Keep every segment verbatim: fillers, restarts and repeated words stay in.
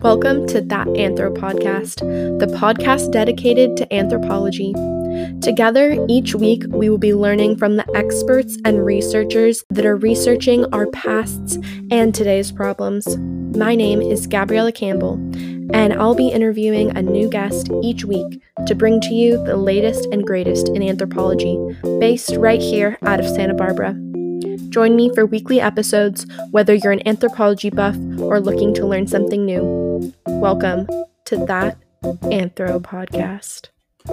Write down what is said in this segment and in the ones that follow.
Welcome to That Anthro Podcast, the podcast dedicated to anthropology. Together, each week, we will be learning from the experts and researchers that are researching our pasts and today's problems. My name is Gabriella Campbell, and I'll be interviewing a new guest each week to bring to you the latest and greatest in anthropology, based right here out of Santa Barbara. Join me for weekly episodes, whether you're an anthropology buff or looking to learn something new. Welcome to That Anthro Podcast.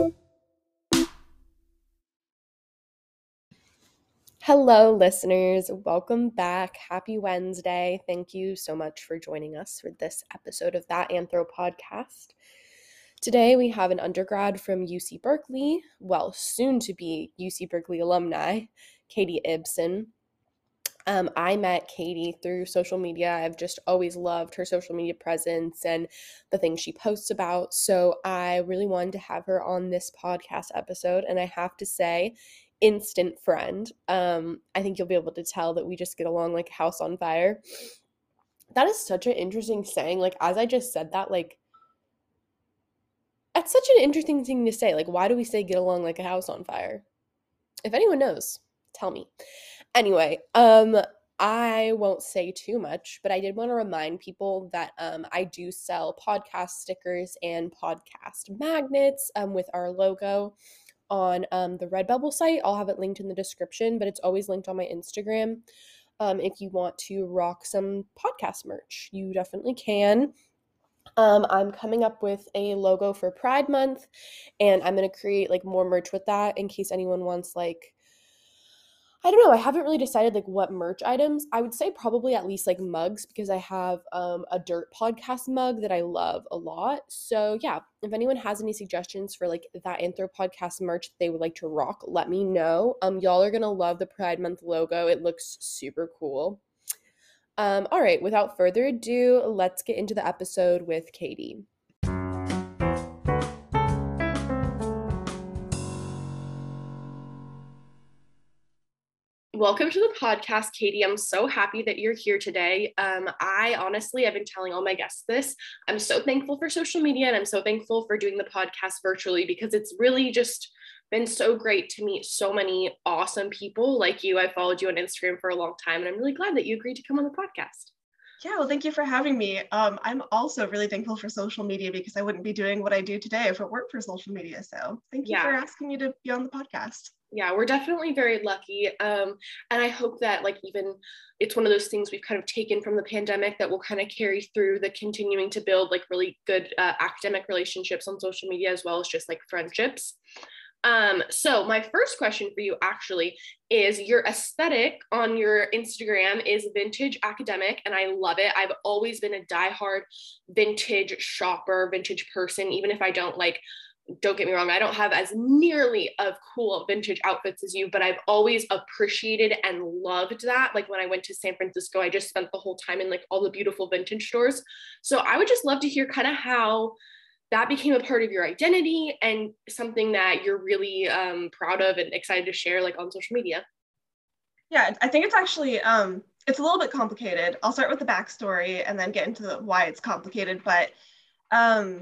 Hello, listeners. Welcome back. Happy Wednesday. Thank you so much for joining us for this episode of That Anthro Podcast. Today, we have an undergrad from U C Berkeley, well, soon to be U C Berkeley alumni, Katie Ibsen. Um, I met Katie through social media. I've just always loved her social media presence and the things she posts about. So I really wanted to have her on this podcast episode. And I have to say, instant friend. Um, I think you'll be able to tell that we just get along like a house on fire. That is such an interesting saying. Like, as I just said that, like, that's such an interesting thing to say. Like, why do we say get along like a house on fire? If anyone knows, tell me. Anyway, um, I won't say too much, but I did want to remind people that um, I do sell podcast stickers and podcast magnets um, with our logo on um, the Redbubble site. I'll have it linked in the description, but it's always linked on my Instagram. Um, if you want to rock some podcast merch, you definitely can. Um, I'm coming up with a logo for Pride Month, and I'm going to create like more merch with that in case anyone wants like I don't know. I haven't really decided like what merch items. I would say probably at least like mugs because I have um, a Dirt podcast mug that I love a lot. So yeah, if anyone has any suggestions for like that Anthro podcast merch that they would like to rock, let me know. Um, y'all are gonna love the Pride Month logo. It looks super cool. Um, all right, without further ado, let's get into the episode with Katie. Welcome to the podcast, Katie. I'm so happy that you're here today. Um, I honestly, I've been telling all my guests this. I'm so thankful for social media and I'm so thankful for doing the podcast virtually because it's really just been so great to meet so many awesome people like you. I followed you on Instagram for a long time and I'm really glad that you agreed to come on the podcast. Yeah, well, thank you for having me. Um, I'm also really thankful for social media because I wouldn't be doing what I do today if it weren't for social media. So thank you yeah. for asking me to be on the podcast. Yeah, we're definitely very lucky. Um, and I hope that like even it's one of those things we've kind of taken from the pandemic that will kind of carry through the continuing to build like really good uh, academic relationships on social media as well as just like friendships. Um, so my first question for you actually is your aesthetic on your Instagram is vintage academic and I love it. I've always been a diehard vintage shopper, vintage person, even if I don't like don't get me wrong, I don't have as nearly of cool vintage outfits as you, but I've always appreciated and loved that. Like when I went to San Francisco, I just spent the whole time in like all the beautiful vintage stores. So I would just love to hear kind of how that became a part of your identity and something that you're really um, proud of and excited to share like on social media. Yeah, I think it's actually, um, it's a little bit complicated. I'll start with the backstory and then get into the, why it's complicated, but um,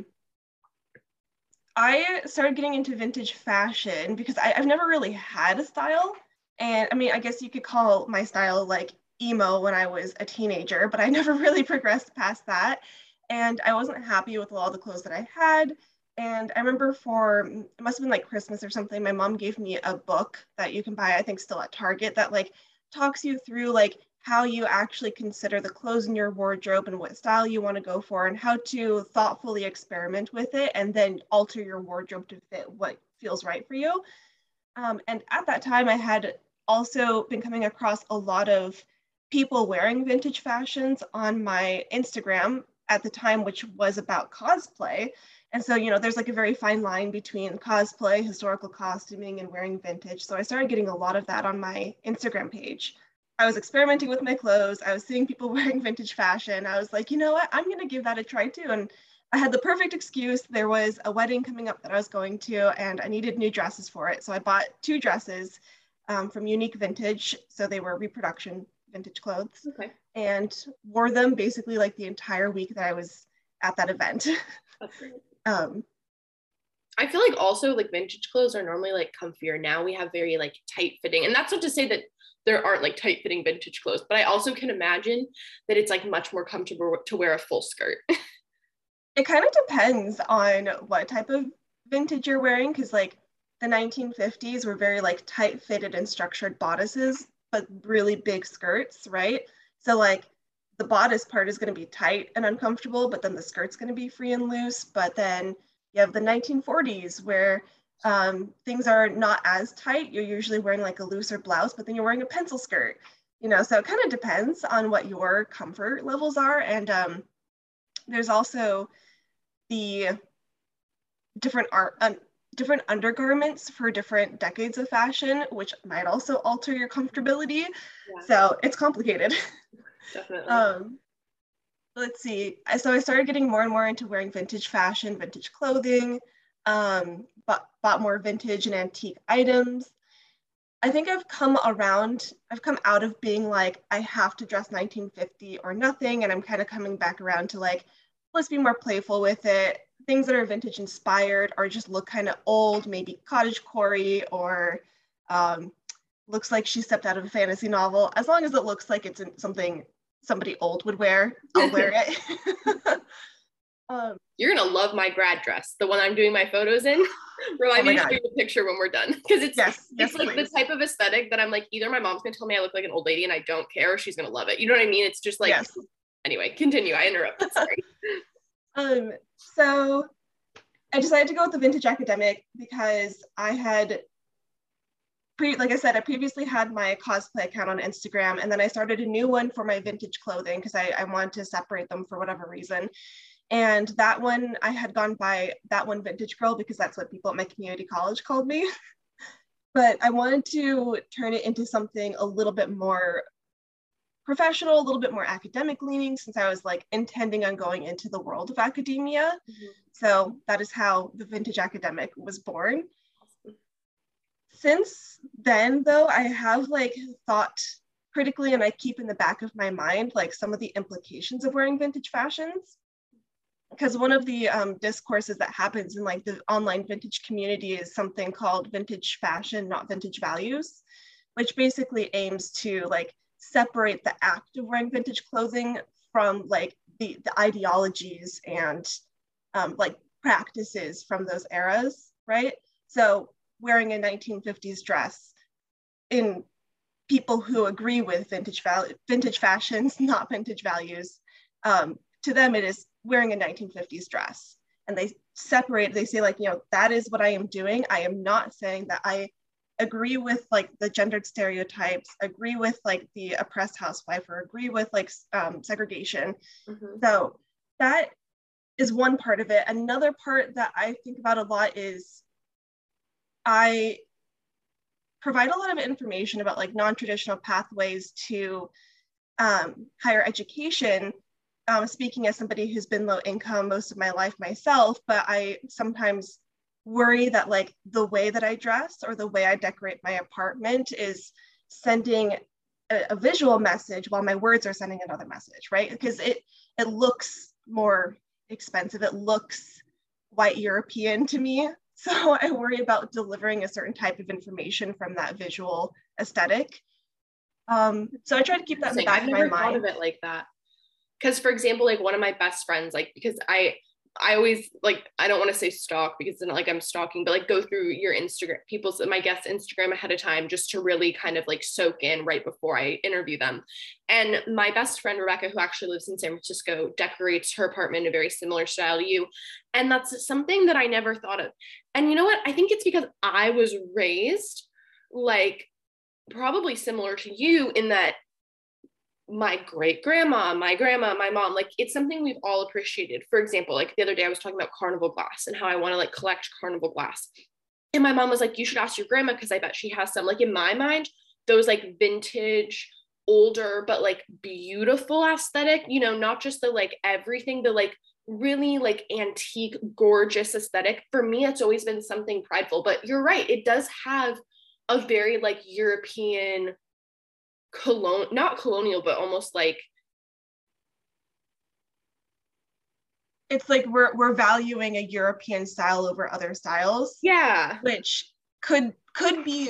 I started getting into vintage fashion because I, I've never really had a style. And I mean, I guess you could call my style like emo when I was a teenager, but I never really progressed past that. And I wasn't happy with a lot of the clothes that I had. And I remember for, it must have been like Christmas or something, my mom gave me a book that you can buy, I think still at Target, that like talks you through like how you actually consider the clothes in your wardrobe and what style you want to go for and how to thoughtfully experiment with it and then alter your wardrobe to fit what feels right for you. Um, and at that time, I had also been coming across a lot of people wearing vintage fashions on my Instagram at the time, which was about cosplay. And so, you know, there's like a very fine line between cosplay, historical costuming, and wearing vintage. So I started getting a lot of that on my Instagram page. I was experimenting with my clothes. I was seeing people wearing vintage fashion. I was like, you know what, I'm going to give that a try too. And I had the perfect excuse. There was a wedding coming up that I was going to, and I needed new dresses for it. So I bought two dresses um, from Unique Vintage. So they were reproduction vintage clothes. Okay. And wore them basically like the entire week that I was at that event. That's great. Um, I feel like also like vintage clothes are normally like comfier. Now we have very like tight fitting, and that's not to say that there aren't like tight fitting vintage clothes, but I also can imagine that it's like much more comfortable to wear a full skirt. It kind of depends on what type of vintage you're wearing, because like the nineteen fifties were very like tight fitted and structured bodices, but really big skirts, right? So like the bodice part is going to be tight and uncomfortable, but then the skirt's going to be free and loose. But then you have the nineteen forties where um, things are not as tight. You're usually wearing like a looser blouse, but then you're wearing a pencil skirt, you know, so it kind of depends on what your comfort levels are. And um, there's also the different art, um, different undergarments for different decades of fashion, which might also alter your comfortability. Yeah. So it's complicated. Definitely. um, let's see. So I started getting more and more into wearing vintage fashion, vintage clothing, um, bought, bought more vintage and antique items. I think I've come around, I've come out of being like, I have to dress nineteen fifty or nothing. And I'm kind of coming back around to like, let's be more playful with it. Things that are vintage inspired or just look kind of old, maybe cottagecore or um, looks like she stepped out of a fantasy novel. As long as it looks like it's something somebody old would wear, I'll wear it. um, You're gonna love my grad dress, the one I'm doing my photos in. Remind oh me to show you a picture when we're done, because it's yes, it's yes, like please. the type of aesthetic that I'm like, either my mom's gonna tell me I look like an old lady and I don't care, or she's gonna love it. You know what I mean? It's just like, yes. Anyway, continue. I interrupted. Sorry. um. So I decided to go with the Vintage Academic because I had, pre- like I said, I previously had my cosplay account on Instagram, and then I started a new one for my vintage clothing because I, I wanted to separate them for whatever reason. And that one, I had gone by that one Vintage Girl because that's what people at my community college called me. But I wanted to turn it into something a little bit more professional, a little bit more academic leaning, since I was like intending on going into the world of academia. Mm-hmm. So that is how the Vintage Academic was born. Since then, though, I have like thought critically, and I keep in the back of my mind like some of the implications of wearing vintage fashions. Because one of the um, discourses that happens in like the online vintage community is something called vintage fashion, not vintage values, which basically aims to like separate the act of wearing vintage clothing from like the, the ideologies and um, like practices from those eras, right? So wearing a nineteen fifties dress in people who agree with vintage val- vintage fashions, not vintage values, um, to them it is wearing a nineteen fifties dress. And they separate, they say like, you know, that is what I am doing. I am not saying that I agree with like the gendered stereotypes, agree with like the oppressed housewife, or agree with like um, segregation. Mm-hmm. So that is one part of it. Another part that I think about a lot is I provide a lot of information about like non-traditional pathways to um, higher education. Um, speaking as somebody who's been low income most of my life myself, but I sometimes worry that like the way that I dress or the way I decorate my apartment is sending a, a visual message while my words are sending another message, right? Because it it looks more expensive, it looks white European to me. So I worry about delivering a certain type of information from that visual aesthetic. Um, so I try to keep that in the back of my mind. I've never thought of it like that. Because for example, like one of my best friends, like, because I, I always like, I don't want to say stalk because it's not like I'm stalking, but like go through your Instagram, people's, my guests' Instagram ahead of time, just to really kind of like soak in right before I interview them. And my best friend, Rebecca, who actually lives in San Francisco, decorates her apartment in a very similar style to you. And that's something that I never thought of. And you know what? I think it's because I was raised like probably similar to you in that my great grandma, my grandma, my mom, like it's something we've all appreciated. For example, like the other day I was talking about carnival glass and how I want to like collect carnival glass. And my mom was like, you should ask your grandma because I bet she has some. Like in my mind, those like vintage, older, but like beautiful aesthetic, you know, not just the like everything, the like really like antique, gorgeous aesthetic. For me, it's always been something prideful. But you're right, it does have a very like European, colon not colonial, but almost like it's like we're we're valuing a European style over other styles, Yeah. which could could be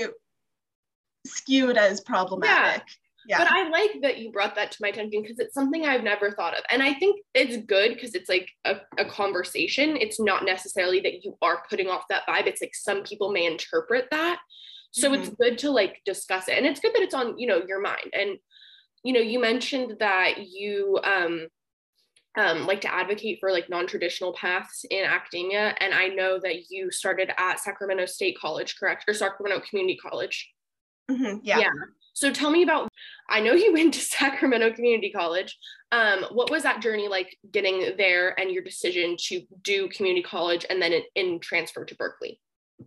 skewed as Yeah. problematic. But Yeah. I like that you brought that to my attention because it's something I've never thought of. And I think it's good because it's like a, a conversation. It's not necessarily that you are putting off that vibe. It's like some people may interpret that. So Mm-hmm. it's good to like discuss it. And it's good that it's on, you know, your mind. And, you know, you mentioned that you um um, like to advocate for like non-traditional paths in academia. And I know that you started at Sacramento State College, correct? Or Sacramento Community College. Mm-hmm. Yeah. Yeah. So tell me about, I know you went to Sacramento Community College. Um, what was that journey like getting there and your decision to do community college and then in, in transfer to Berkeley?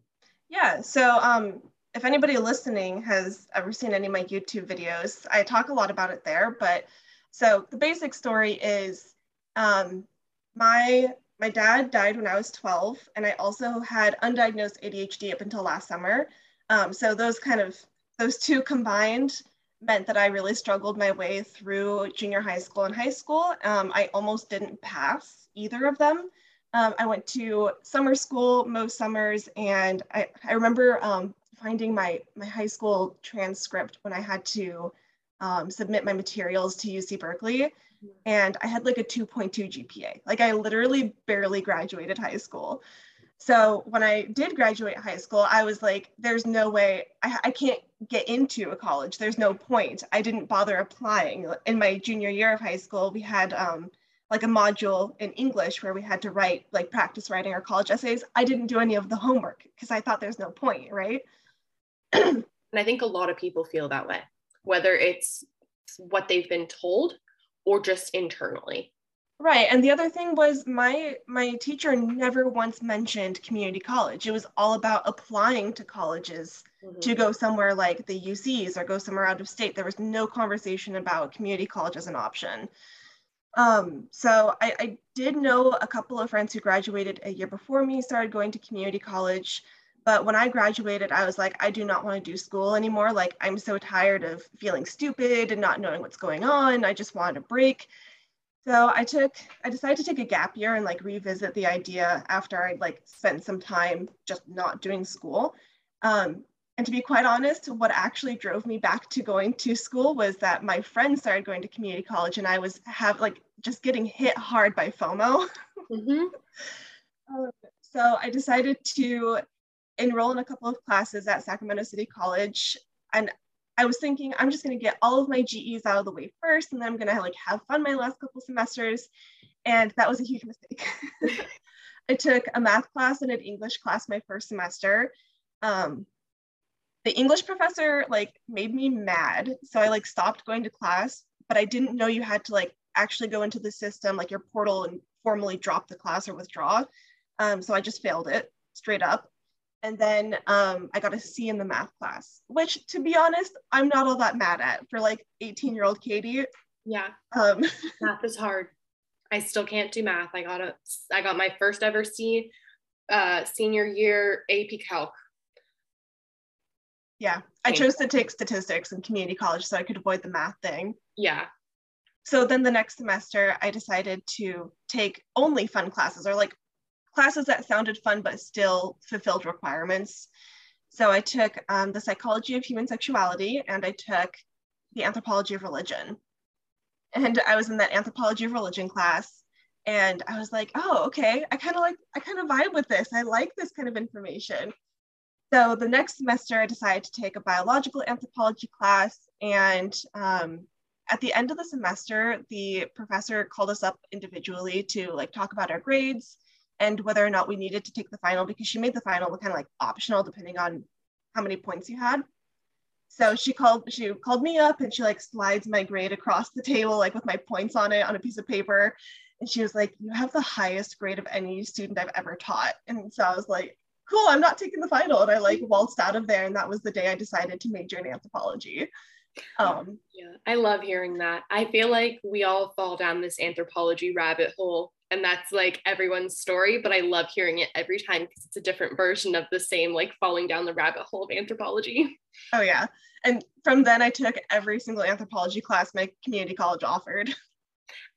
Yeah. So um, if anybody listening has ever seen any of my YouTube videos, I talk a lot about it there. But so the basic story is um, my my dad died when I was twelve, and I also had undiagnosed A D H D up until last summer. Um, so those kind of those two combined meant that I really struggled my way through junior high school and high school. Um, I almost didn't pass either of them. Um, I went to summer school most summers, and I, I remember um, finding my, my high school transcript when I had to um, submit my materials to U C Berkeley, and I had like a two point two G P A. Like I literally barely graduated high school. So when I did graduate high school, I was like, there's no way, I, I can't get into a college. There's no point. I didn't bother applying. In my junior year of high school, we had um, like a module in English where we had to write, like practice writing our college essays. I didn't do any of the homework because I thought there's no point, right? And I think a lot of people feel that way, whether it's what they've been told or just internally. Right. And the other thing was my my teacher never once mentioned community college. It was all about applying to colleges mm-hmm. to go somewhere like the U Cs or go somewhere out of state. There was no conversation about community college as an option. Um, so I, I did know a couple of friends who graduated a year before me, started going to community college. But when I graduated, I was like, I do not want to do school anymore. Like, I'm so tired of feeling stupid and not knowing what's going on. I just wanted a break. So I took, I decided to take a gap year and like revisit the idea after I'd like spent some time just not doing school. Um, and to be quite honest, what actually drove me back to going to school was that my friends started going to community college and I was have like just getting hit hard by FOMO. Mm-hmm. um, so I decided to enroll in a couple of classes at Sacramento City College. And I was thinking, I'm just going to get all of my G Es out of the way first, and then I'm going to like have fun my last couple semesters. And that was a huge mistake. I took a math class and an English class my first semester. Um, the English professor like made me mad. So I like stopped going to class, but I didn't know you had to like actually go into the system, like your portal, and formally drop the class or withdraw. Um, so I just failed it straight up. And then um, I got a C in the math class, which to be honest, I'm not all that mad at for like eighteen year old Katie. Yeah. Um, math is hard. I still can't do math. I got a, I got my first ever C uh, senior year A P Calc. Yeah. I chose to take statistics in community college so I could avoid the math thing. Yeah. So then the next semester I decided to take only fun classes, or like classes that sounded fun but still fulfilled requirements. So I took um, the psychology of human sexuality, and I took the anthropology of religion. And I was in that anthropology of religion class, and I was like, oh, okay, I kind of like, I kind of vibe with this. I like this kind of information. So the next semester I decided to take a biological anthropology class, and um, at the end of the semester, the professor called us up individually to like talk about our grades and whether or not we needed to take the final, because she made the final kind of like optional depending on how many points you had. So she called, she called me up and she like slides my grade across the table, like with my points on it on a piece of paper. And she was like, you have the highest grade of any student I've ever taught. And so I was like, cool, I'm not taking the final. And I like waltzed out of there. And that was the day I decided to major in anthropology. Um, yeah, I love hearing that. I feel like we all fall down this anthropology rabbit hole, and that's like everyone's story, but I love hearing it every time because it's a different version of the same, like falling down the rabbit hole of anthropology. Oh yeah. And from then I took every single anthropology class my community college offered.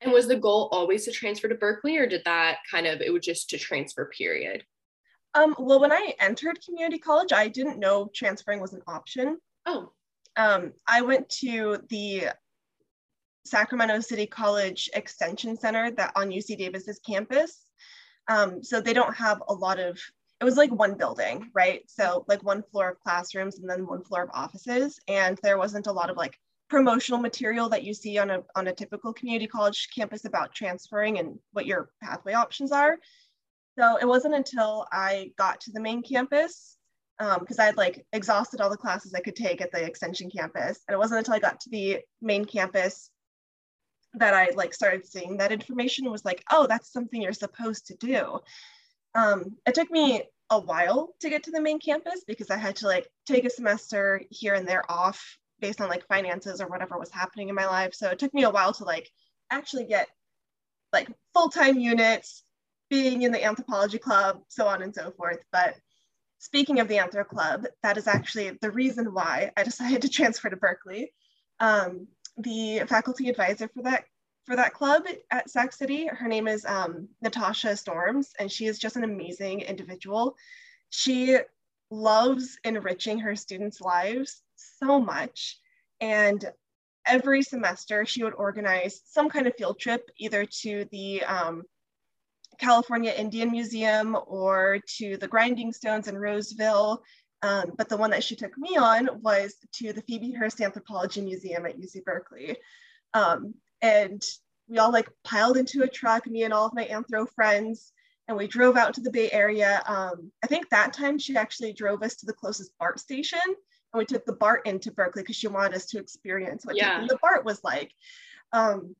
And was the goal always to transfer to Berkeley, or did that kind of, it was just to transfer, period? Um, well, when I entered community college, I didn't know transferring was an option. Oh. Um, I went to the Sacramento City College Extension Center that on U C Davis's campus. Um, so they don't have a lot of, it was like one building, right? So like one floor of classrooms and then one floor of offices. And there wasn't a lot of like promotional material that you see on a, on a typical community college campus about transferring and what your pathway options are. So it wasn't until I got to the main campus, because um, I had like exhausted all the classes I could take at the extension campus. And it wasn't until I got to the main campus that I like started seeing that information and was like, oh, that's something you're supposed to do. Um, it took me a while to get to the main campus because I had to like take a semester here and there off based on like finances or whatever was happening in my life. So it took me a while to like actually get like full-time units, being in the anthropology club, so on and so forth. But speaking of the Anthro Club, that is actually the reason why I decided to transfer to Berkeley. Um, the faculty advisor for that for that club at Sac City, her name is um, Natasha Storms, and she is just an amazing individual. She loves enriching her students' lives so much, and every semester she would organize some kind of field trip, either to the um, California Indian Museum or to the Grinding Stones in Roseville. Um, but the one that she took me on was to the Phoebe Hearst Anthropology Museum at U C Berkeley. Um, and we all like piled into a truck, me and all of my anthro friends, and we drove out to the Bay Area. Um, I think that time she actually drove us to the closest BART station, and we took the BART into Berkeley because she wanted us to experience what yeah. taking the BART was like. Um,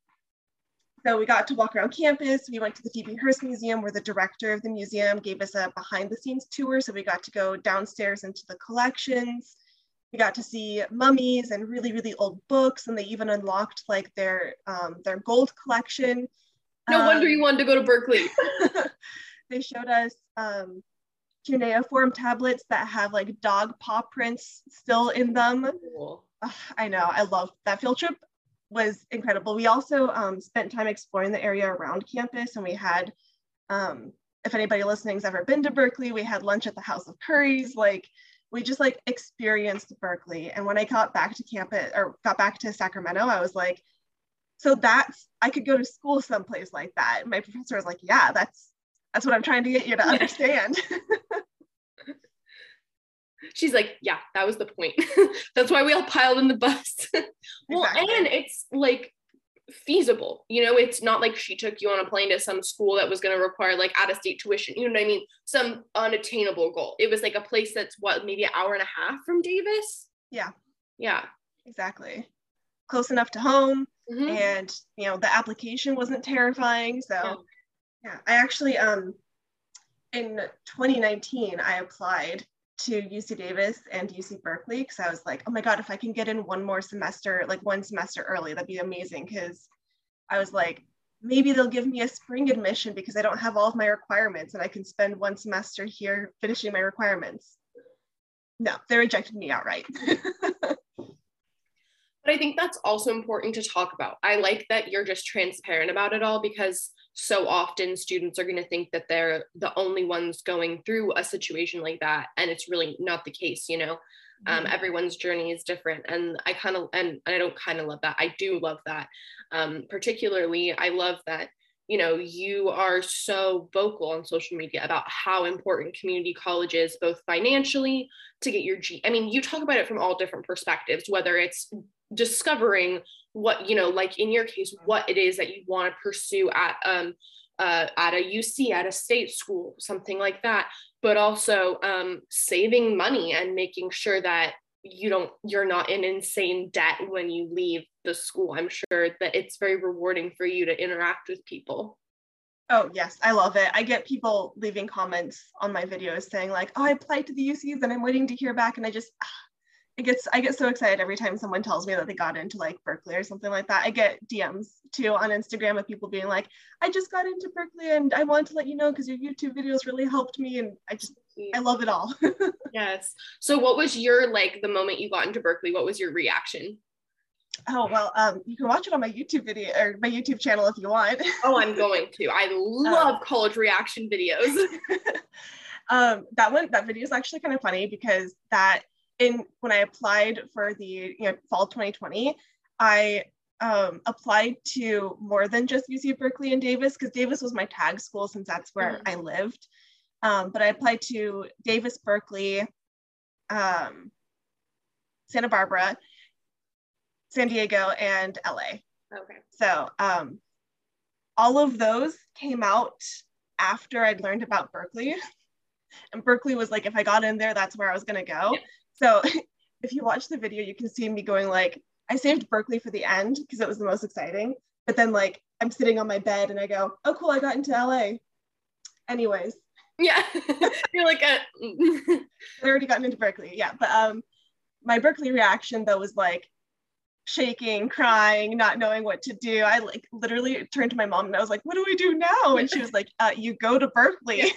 So we got to walk around campus. We went to the Phoebe Hearst Museum where the director of the museum gave us a behind the scenes tour. So we got to go downstairs into the collections. We got to see mummies and really, really old books. And they even unlocked like their, um, their gold collection. No um, wonder you wanted to go to Berkeley. They showed us um, cuneiform tablets that have like dog paw prints still in them. Cool. Uh, I know, I love that field trip. Was incredible. We also um, spent time exploring the area around campus, and we had, um, if anybody listening has ever been to Berkeley, we had lunch at the House of Curries. Like, we just like experienced Berkeley. And when I got back to campus or got back to Sacramento, I was like, so that's, I could go to school someplace like that. And my professor was like, yeah, that's, that's what I'm trying to get you to understand. She's like, yeah, that was the point. That's why we all piled in the bus. Well, exactly. And it's like feasible, you know, it's not like she took you on a plane to some school that was going to require like out-of-state tuition, you know what I mean? Some unattainable goal. It was like a place that's what, maybe an hour and a half from Davis? Yeah. Yeah. Exactly. Close enough to home. Mm-hmm. And, you know, the application wasn't terrifying. So yeah. yeah, I actually, um, in twenty nineteen, I applied to U C Davis and U C Berkeley because I was like, oh my God, if I can get in one more semester, like one semester early, that'd be amazing. Because I was like, maybe they'll give me a spring admission because I don't have all of my requirements and I can spend one semester here finishing my requirements. No, they rejected me outright. But I think that's also important to talk about. I like that you're just transparent about it all, because so often students are going to think that they're the only ones going through a situation like that. And it's really not the case, you know. Um, mm-hmm. Everyone's journey is different. And I kind of, and I don't kind of love that. I do love that. Um, particularly, I love that, you know, you are so vocal on social media about how important community college is, both financially to get your G. I mean, you talk about it from all different perspectives, whether it's discovering what, you know, like in your case, what it is that you want to pursue at um uh, at a U C, at a state school, something like that, but also um, saving money and making sure that you don't, you're not in insane debt when you leave the school. I'm sure that it's very rewarding for you to interact with people. Oh, yes, I love it. I get people leaving comments on my videos saying like, oh, I applied to the U Cs and I'm waiting to hear back. And I just, it gets, I get so excited every time someone tells me that they got into like Berkeley or something like that. I get D Ms too on Instagram of people being like, I just got into Berkeley and I wanted to let you know because your YouTube videos really helped me. And I just, I love it all. Yes. So what was your, like the moment you got into Berkeley, what was your reaction? Oh, well, um, you can watch it on my YouTube video or my YouTube channel if you want. Oh, I'm going to. I love um, college reaction videos. um, that one, that video is actually kind of funny because that in when I applied for the you know fall twenty twenty, I um, applied to more than just U C Berkeley and Davis because Davis was my tag school since that's where mm-hmm. I lived. Um, but I applied to Davis, Berkeley, um, Santa Barbara, San Diego, and L A. Okay. So um, all of those came out after I'd learned about Berkeley. And Berkeley was like, if I got in there, that's where I was going to go. Yeah. So if you watch the video, you can see me going like, I saved Berkeley for the end because it was the most exciting. But then like, I'm sitting on my bed and I go, oh, cool, I got into L A. Anyways. Yeah. You're like, a... I already gotten into Berkeley. Yeah. But um, my Berkeley reaction though was like, shaking, crying, not knowing what to do. I like literally turned to my mom and I was like, what do we do now? And she was like, uh, you go to Berkeley.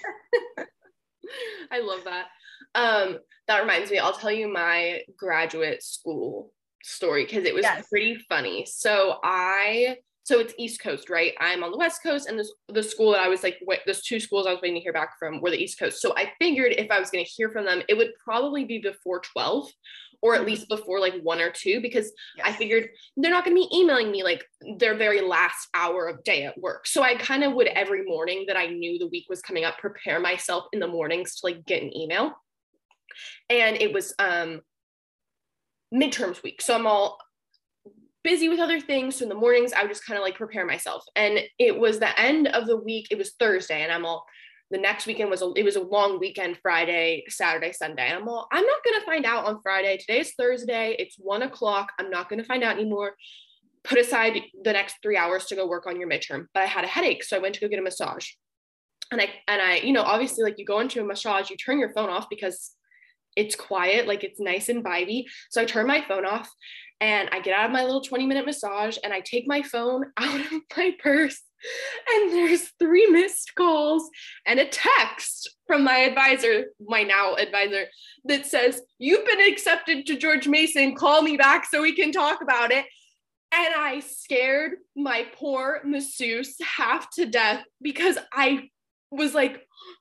I love that. Um, that reminds me, I'll tell you my graduate school story because it was yes. pretty funny. So I, so it's East Coast, right? I'm on the West Coast, and this, the school that I was like, wait, those two schools I was waiting to hear back from were the East Coast. So I figured if I was going to hear from them, it would probably be before twelve, or at least before like one or two, because yes. I figured they're not going to be emailing me like their very last hour of day at work. So I kind of would every morning that I knew the week was coming up, prepare myself in the mornings to like get an email. And it was um, midterms week. So I'm all busy with other things. So in the mornings, I would just kind of like prepare myself. And it was the end of the week. It was Thursday, and I'm all, the next weekend was, a, it was a long weekend, Friday, Saturday, Sunday. And I'm all, I'm not going to find out on Friday. Today is Thursday. It's one o'clock. I'm not going to find out anymore. Put aside the next three hours to go work on your midterm. But I had a headache. So I went to go get a massage. And I, and I, you know, obviously like you go into a massage, you turn your phone off because it's quiet, like it's nice and vibey. So I turn my phone off and I get out of my little twenty minute massage and I take my phone out of my purse, and there's three missed calls and a text from my advisor, my now advisor, that says, you've been accepted to George Mason, call me back so we can talk about it. And I scared my poor masseuse half to death because I was like,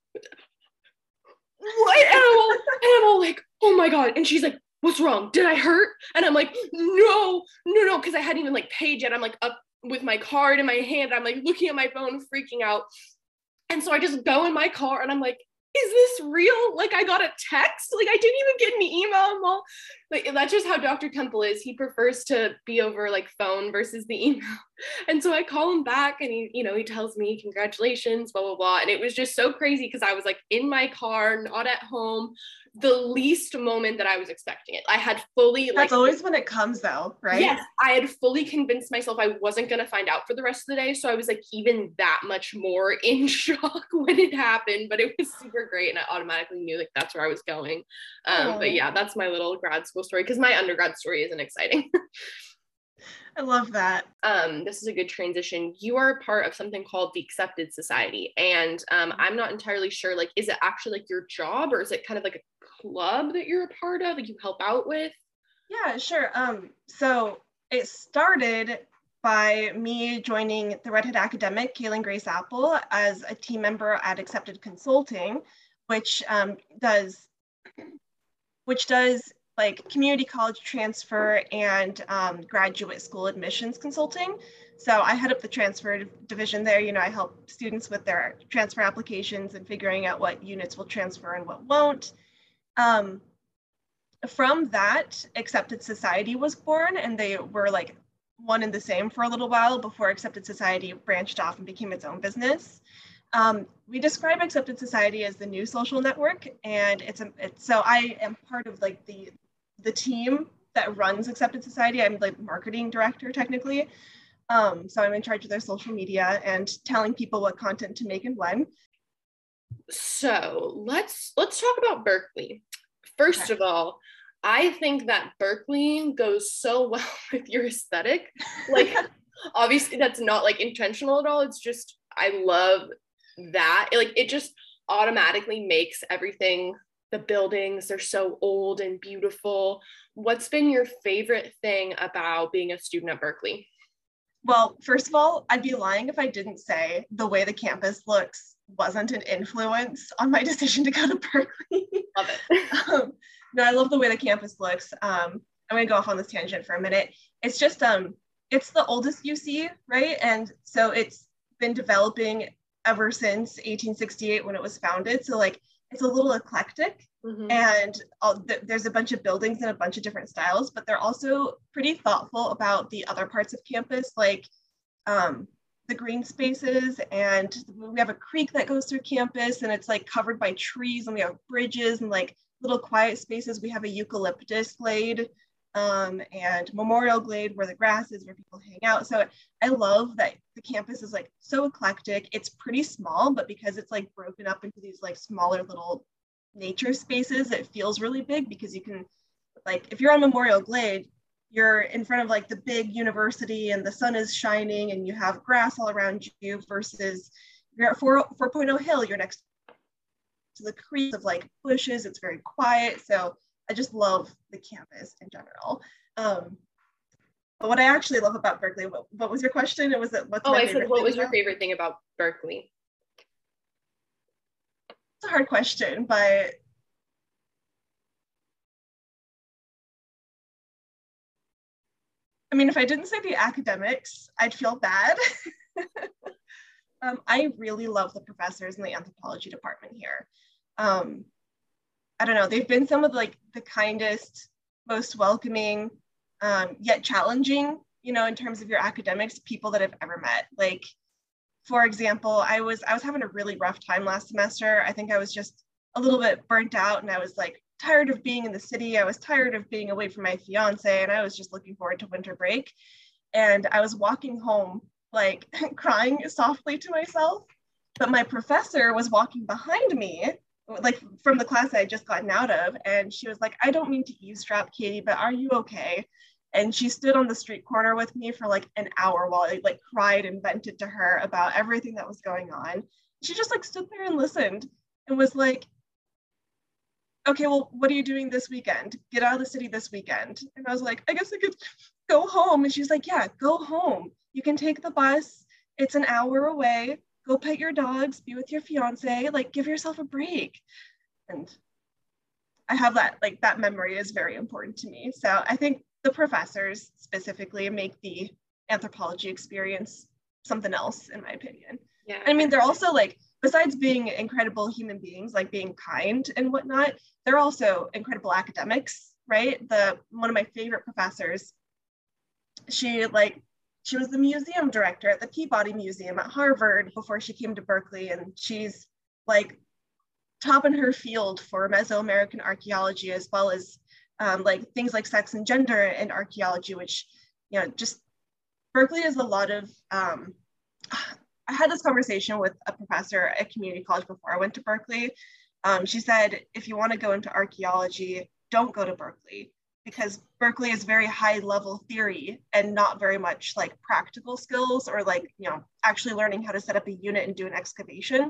what? And I'm, all, and I'm all like, oh my God. And she's like, what's wrong? Did I hurt? And I'm like, no, no, no. Cause I hadn't even like paid yet. I'm like up with my card in my hand. I'm like looking at my phone, freaking out. And so I just go in my car and I'm like, is this real? Like I got a text? Like I didn't even get an email. I'm all, like, that's just how Doctor Temple is. He prefers to be over like phone versus the email. And so I call him back and he, you know, he tells me congratulations, blah, blah, blah. And it was just so crazy because I was like in my car, not at home, the least moment that I was expecting it. I had fully like- That's always when it comes though, right? Yes, I had fully convinced myself I wasn't going to find out for the rest of the day. So I was like even that much more in shock when it happened, but it was super great. And I automatically knew like that's where I was going. Um, but yeah, that's my little grad school story because my undergrad story isn't exciting. I love that. Um, this is a good transition. You are a part of something called the Accepted Society. And um, I'm not entirely sure, like, is it actually like your job or is it kind of like a club that you're a part of, that you help out with? Yeah, sure. Um, so it started by me joining the Red Hat Academic, Kaylin Grace Apple, as a team member at Accepted Consulting, which um, does, which does like community college transfer and um, graduate school admissions consulting. So I head up the transfer division there. You know, I help students with their transfer applications and figuring out what units will transfer and what won't. Um, from that, Accepted Society was born, and they were like one and the same for a little while before Accepted Society branched off and became its own business. Um, we describe Accepted Society as the new social network, and it's, a, it's so I am part of like the the team that runs Accepted Society. I'm like marketing director technically. Um, so I'm in charge of their social media and telling people what content to make and when. So let's let's talk about Berkeley. First okay. of all, I think that Berkeley goes so well with your aesthetic. Like obviously that's not like intentional at all. It's just, I love that. It, like it just automatically makes everything the buildings, they're so old and beautiful. What's been your favorite thing about being a student at Berkeley? Well, first of all, I'd be lying if I didn't say the way the campus looks wasn't an influence on my decision to go to Berkeley. Love it. um, no, I love the way the campus looks. Um, I'm gonna go off on this tangent for a minute. It's just, um, it's the oldest U C, right? And so it's been developing ever since eighteen sixty-eight when it was founded. So like, it's a little eclectic. Mm-hmm. And all, th- there's a bunch of buildings and a bunch of different styles, but they're also pretty thoughtful about the other parts of campus, like um, the green spaces. And we have a creek that goes through campus, and it's like covered by trees, and we have bridges and like little quiet spaces. We have a eucalyptus glade um, and memorial glade where the grass is, where people hang out. So I love that the campus is like so eclectic. It's pretty small, but because it's like broken up into these like smaller little nature spaces, it feels really big, because you can, like, if you're on Memorial Glade, you're in front of like the big university and the sun is shining and you have grass all around you, versus you're at four point oh Hill, you're next to the creek of like bushes, it's very quiet. So I just love the campus in general. Um, but what I actually love about Berkeley, what, what was your question? It was it what's oh, my I favorite said, what thing was your about? favorite thing about Berkeley? It's a hard question, but I mean, if I didn't say the academics, I'd feel bad. um, I really love the professors in the anthropology department here. Um, I don't know, they've been some of like the kindest, most welcoming, um, yet challenging, you know, in terms of your academics, people that I've ever met. Like, for example, I was I was having a really rough time last semester. I think I was just a little bit burnt out, and I was like tired of being in the city. I was tired of being away from my fiance, and I was just looking forward to winter break. And I was walking home, like crying softly to myself, but my professor was walking behind me, like from the class I had just gotten out of, and she was like, "I don't mean to eavesdrop, Katie, but are you okay?" And she stood on the street corner with me for like an hour while I like cried and vented to her about everything that was going on. She just like stood there and listened and was like, "Okay, well, what are you doing this weekend? Get out of the city this weekend." And I was like, "I guess I could go home." And she's like, "Yeah, go home. You can take the bus. It's an hour away. Go pet your dogs, be with your fiance, like give yourself a break." And I have that, like that memory is very important to me. So I think the professors specifically make the anthropology experience something else, in my opinion. Yeah. I mean, they're also like, besides being incredible human beings, like being kind and whatnot, they're also incredible academics, right? The one of my favorite professors, she like, she was the museum director at the Peabody Museum at Harvard before she came to Berkeley, and she's like top in her field for Mesoamerican archaeology, as well as um, like things like sex and gender and archaeology, which, you know, just Berkeley is a lot of, um, I had this conversation with a professor at community college before I went to Berkeley. Um, she said, if you want to go into archaeology, don't go to Berkeley, because Berkeley is very high level theory and not very much like practical skills, or like, you know, actually learning how to set up a unit and do an excavation.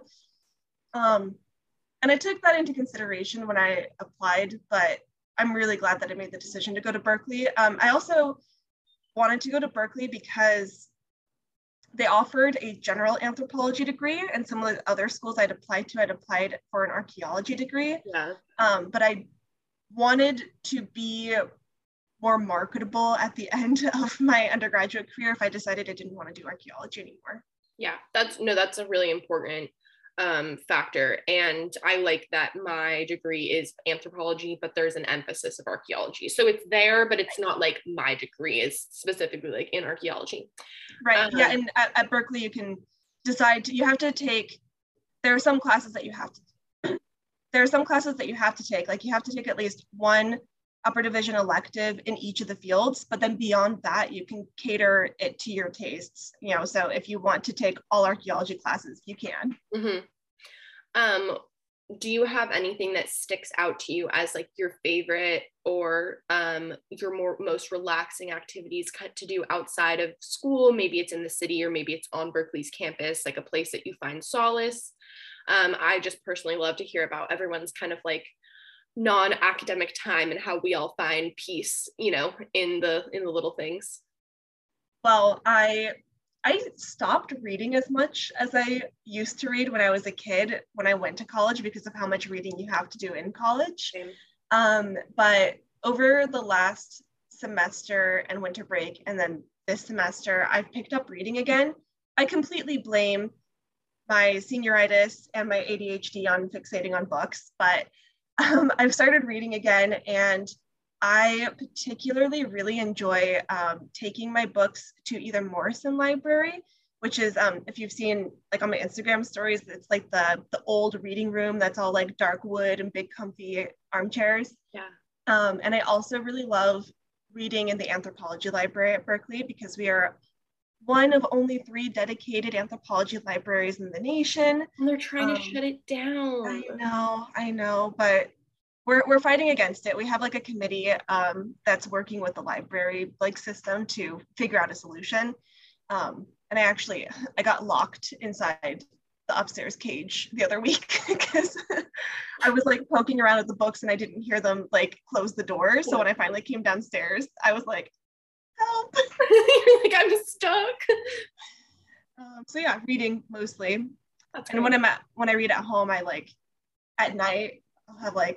Um, and I took that into consideration when I applied, but I'm really glad that I made the decision to go to Berkeley. Um, I also wanted to go to Berkeley because they offered a general anthropology degree, and some of the other schools I'd applied to, I'd applied for an archaeology degree. Yeah. Um, but I wanted to be more marketable at the end of my undergraduate career if I decided I didn't want to do archaeology anymore. Yeah, that's no, that's a really important um, factor. And I like that my degree is anthropology, but there's an emphasis of archaeology. So it's there, but it's not like my degree is specifically like in archaeology. Right. Um, yeah. And at, at Berkeley, you can decide to, you have to take, there are some classes that you have to, there are some classes that you have to take, like you have to take at least one upper division elective in each of the fields, but then beyond that, you can cater it to your tastes, you know, so if you want to take all archaeology classes, you can. Mm-hmm. Um, do you have anything that sticks out to you as like your favorite or um, your more most relaxing activities to do outside of school? Maybe it's in the city or maybe it's on Berkeley's campus, like a place that you find solace. Um, I just personally love to hear about everyone's kind of like non-academic time and how we all find peace, you know, in the in the little things. Well, I I stopped reading as much as I used to read when I was a kid, when I went to college, because of how much reading you have to do in college. Same. Um, but over the last semester and winter break, and then this semester, I've picked up reading again. I completely blame my senioritis and my A D H D on fixating on books, but um, I've started reading again, and I particularly really enjoy um, taking my books to either Morrison Library, which is, um, if you've seen like on my Instagram stories, it's like the, the old reading room that's all like dark wood and big comfy armchairs. Yeah. Um, and I also really love reading in the anthropology library at Berkeley, because we are one of only three dedicated anthropology libraries in the nation. And they're trying um, to shut it down. I know, I know, but we're we're fighting against it. We have like a committee um, that's working with the library like system to figure out a solution. Um, and I actually I got locked inside the upstairs cage the other week because I was like poking around at the books and I didn't hear them like close the door. So when I finally came downstairs, I was like, help. You're like, I'm stuck. Um, so yeah, reading mostly. That's and great. when I'm at when I read at home, I like at night I'll have like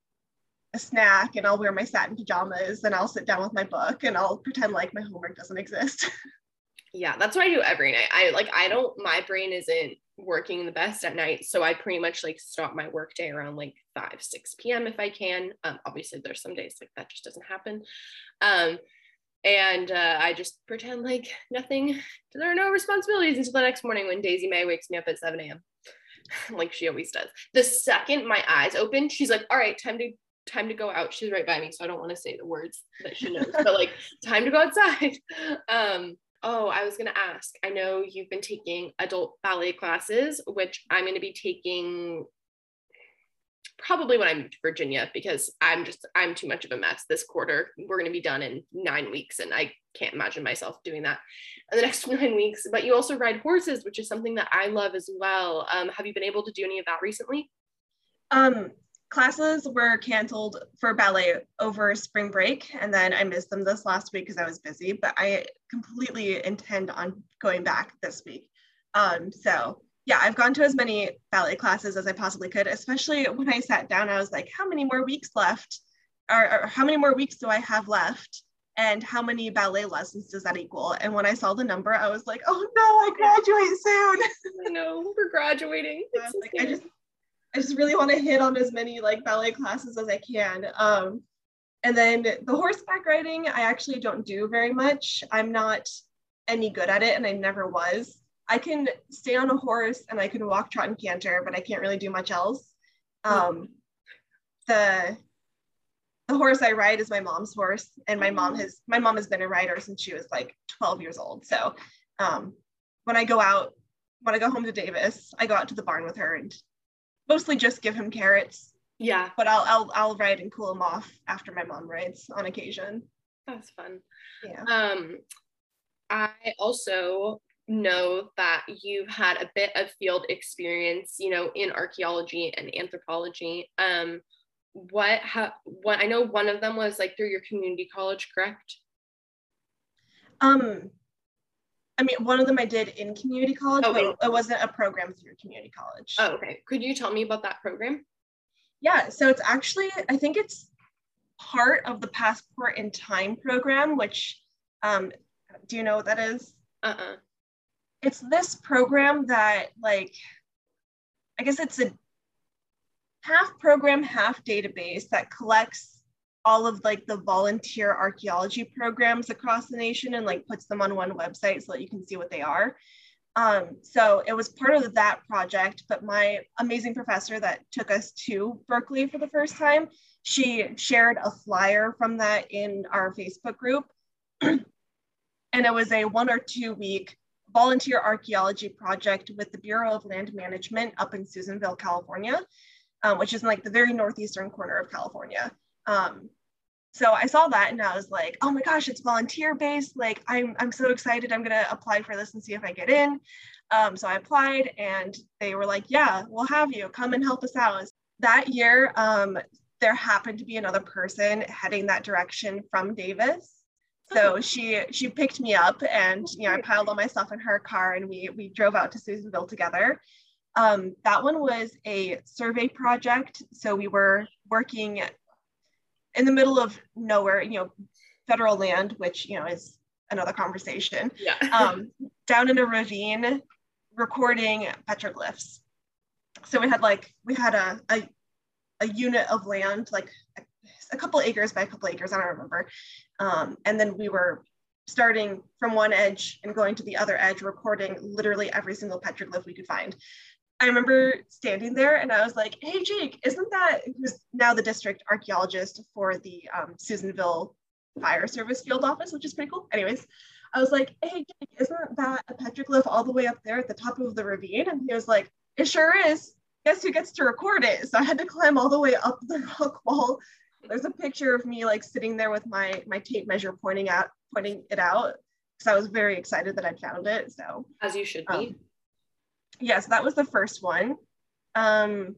a snack and I'll wear my satin pajamas and I'll sit down with my book and I'll pretend like my homework doesn't exist. Yeah, that's what I do every night. I like I don't my brain isn't working the best at night, so I pretty much like stop my work day around like five six p.m. if I can. Um obviously there's some days like that just doesn't happen. Um and uh, I just pretend like nothing, there are no responsibilities until the next morning when Daisy May wakes me up at seven a.m. like she always does. The second my eyes open, she's like, all right, time to time to go out. She's right by me, so I don't want to say the words that she knows, but like time to go outside. Um, oh, I was gonna ask, I know you've been taking adult ballet classes, which I'm gonna be taking probably when I move to Virginia, because I'm just, I'm too much of a mess this quarter. We're gonna be done in nine weeks and I can't imagine myself doing that in the next nine weeks. But you also ride horses, which is something that I love as well. Um, have you been able to do any of that recently? Um, Classes were canceled for ballet over spring break, and then I missed them this last week because I was busy, but I completely intend on going back this week. Um, so yeah, I've gone to as many ballet classes as I possibly could, especially when I sat down, I was like, how many more weeks left? Or, or how many more weeks do I have left? And how many ballet lessons does that equal? And when I saw the number, I was like, oh no, I graduate soon. I know, we're graduating. I, like, I just I just really want to hit on as many like ballet classes as I can. Um, and then the horseback riding, I actually don't do very much. I'm not any good at it, and I never was. I can stay on a horse and I can walk, trot, and canter, but I can't really do much else. Um, the the horse I ride is my mom's horse, and my mom has my mom has been a rider since she was like twelve years old. So um, when I go out, when I go home to Davis, I go out to the barn with her and mostly just give him carrots. Yeah. But I'll I'll I'll ride and cool him off after my mom rides on occasion. That's fun. Yeah. Um, I also know that you've had a bit of field experience, you know, in archaeology and anthropology. Um, what ha- what I know one of them was like through your community college, correct? Um, I mean, one of them I did in community college, oh, but it wasn't a program through community college. Oh, okay. Could you tell me about that program? Yeah, so it's actually, I think it's part of the Passport in Time program, which, um, do you know what that is? Uh-uh. It's this program that, like, I guess it's a half program, half database that collects all of like the volunteer archaeology programs across the nation and like puts them on one website so that you can see what they are. Um, so it was part of that project, but my amazing professor that took us to Berkeley for the first time, she shared a flyer from that in our Facebook group. And it was a one or two week volunteer archaeology project with the Bureau of Land Management up in Susanville, California, um, which is in like the very northeastern corner of California. Um, so I saw that and I was like, oh my gosh, it's volunteer based. Like I'm, I'm so excited. I'm gonna apply for this and see if I get in. Um, so I applied and they were like, yeah, we'll have you come and help us out. That year, um, there happened to be another person heading that direction from Davis. So she she picked me up, and you know I piled all my stuff in her car, and we we drove out to Susanville together. Um, that one was a survey project. So we were working in the middle of nowhere, you know, federal land, which, you know, is another conversation. Yeah. um, down in a ravine, recording petroglyphs. So we had like, we had a, a, a unit of land, like a, a couple acres by a couple acres, I don't remember. Um, and then we were starting from one edge and going to the other edge, recording literally every single petroglyph we could find. I remember standing there and I was like, hey, Jake, isn't that, who's now the district archaeologist for the um, Susanville Fire Service Field Office, which is pretty cool. Anyways, I was like, hey, Jake, isn't that a petroglyph all the way up there at the top of the ravine? And he was like, it sure is. Guess who gets to record it? So I had to climb all the way up the rock wall. There's a picture of me like sitting there with my, my tape measure pointing out, pointing it out, because I was very excited that I'd found it. So as you should be. Um, yes, that was the first one. Um,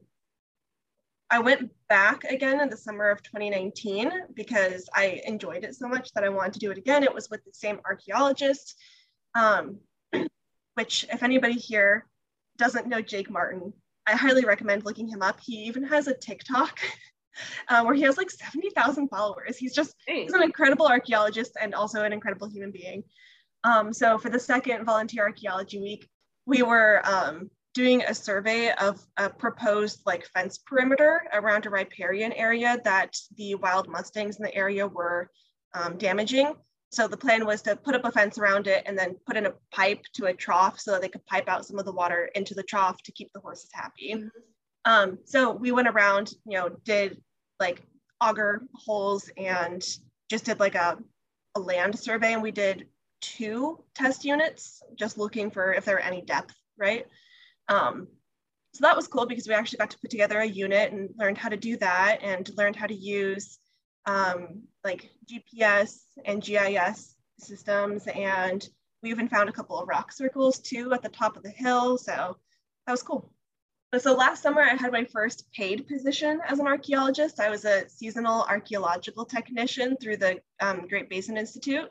I went back again in the summer of twenty nineteen because I enjoyed it so much that I wanted to do it again. It was with the same archaeologist, um, which if anybody here doesn't know Jake Martin, I highly recommend looking him up. He even has a TikTok um, where he has like seventy thousand followers. He's just, he's an incredible archaeologist and also an incredible human being. Um, so for the second volunteer archaeology week, we were um, doing a survey of a proposed like fence perimeter around a riparian area that the wild mustangs in the area were um, damaging. So the plan was to put up a fence around it and then put in a pipe to a trough so that they could pipe out some of the water into the trough to keep the horses happy. Mm-hmm. Um, so we went around, you know, did like auger holes and just did like a, a land survey, and we did two test units just looking for if there were any depth, right? Um, so that was cool because we actually got to put together a unit and learned how to do that and learned how to use um, like G P S and G I S systems. And we even found a couple of rock circles too at the top of the hill. So that was cool. So last summer I had my first paid position as an archaeologist. I was a seasonal archaeological technician through the um, Great Basin Institute.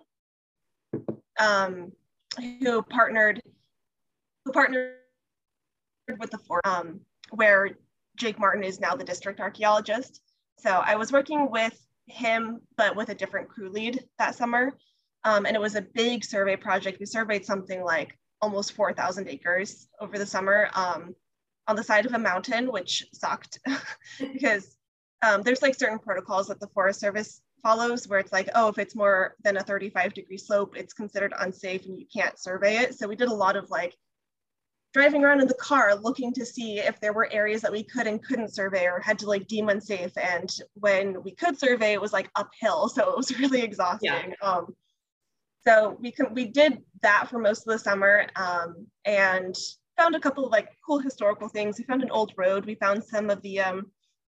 Um, who partnered who partnered with the fort, um, where Jake Martin is now the district archaeologist. So I was working with him, but with a different crew lead that summer. Um, and it was a big survey project. We surveyed something like almost four thousand acres over the summer um, on the side of a mountain, which sucked because um, there's like certain protocols that the Forest Service follows where it's like, oh, if it's more than a thirty-five degree slope, it's considered unsafe and you can't survey it. So we did a lot of like driving around in the car looking to see if there were areas that we could and couldn't survey or had to like deem unsafe. And when we could survey, it was like uphill. So it was really exhausting. Yeah. Um, so we could, we did that for most of the summer um, and found a couple of like cool historical things. We found an old road. We found some of the um,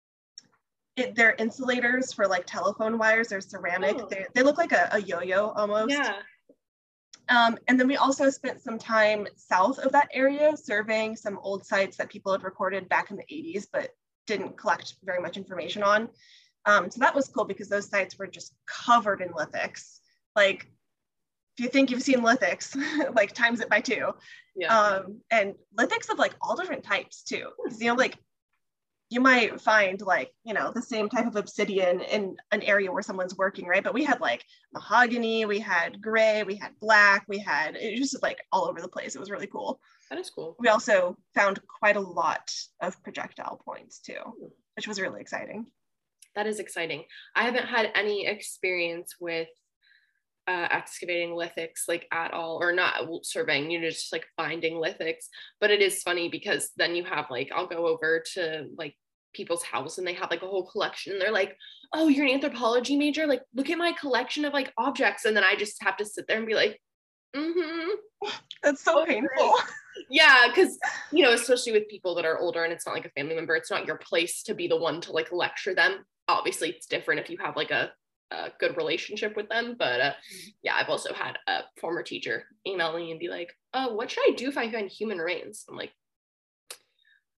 It, they're insulators for like telephone wires. They're ceramic. Oh. They, they look like a, a yo-yo almost. Yeah. Um, and then we also spent some time south of that area surveying some old sites that people had recorded back in the eighties, but didn't collect very much information on. Um, so that was cool because those sites were just covered in lithics. Like, if you think you've seen lithics, like times it by two. Yeah. Um, and lithics of like all different types too. Because, you know, like, you might find like, you know, the same type of obsidian in an area where someone's working, right? But we had like mahogany, we had gray, we had black, we had, it was just like all over the place. It was really cool. That is cool. We also found quite a lot of projectile points too, which was really exciting. That is exciting. I haven't had any experience with uh, excavating lithics like at all, or not surveying, you know, just like finding lithics. But it is funny because then you have like, I'll go over to like people's house and they have like a whole collection. They're like, oh, you're an anthropology major? Like, look at my collection of like objects. And then I just have to sit there and be like, mm-hmm. That's so okay. painful. Yeah, because, you know, especially with people that are older and it's not like a family member, it's not your place to be the one to like lecture them. Obviously, it's different if you have like a, a good relationship with them. But uh, yeah, I've also had a former teacher email me and be like, oh, what should I do if I find human remains? I'm like,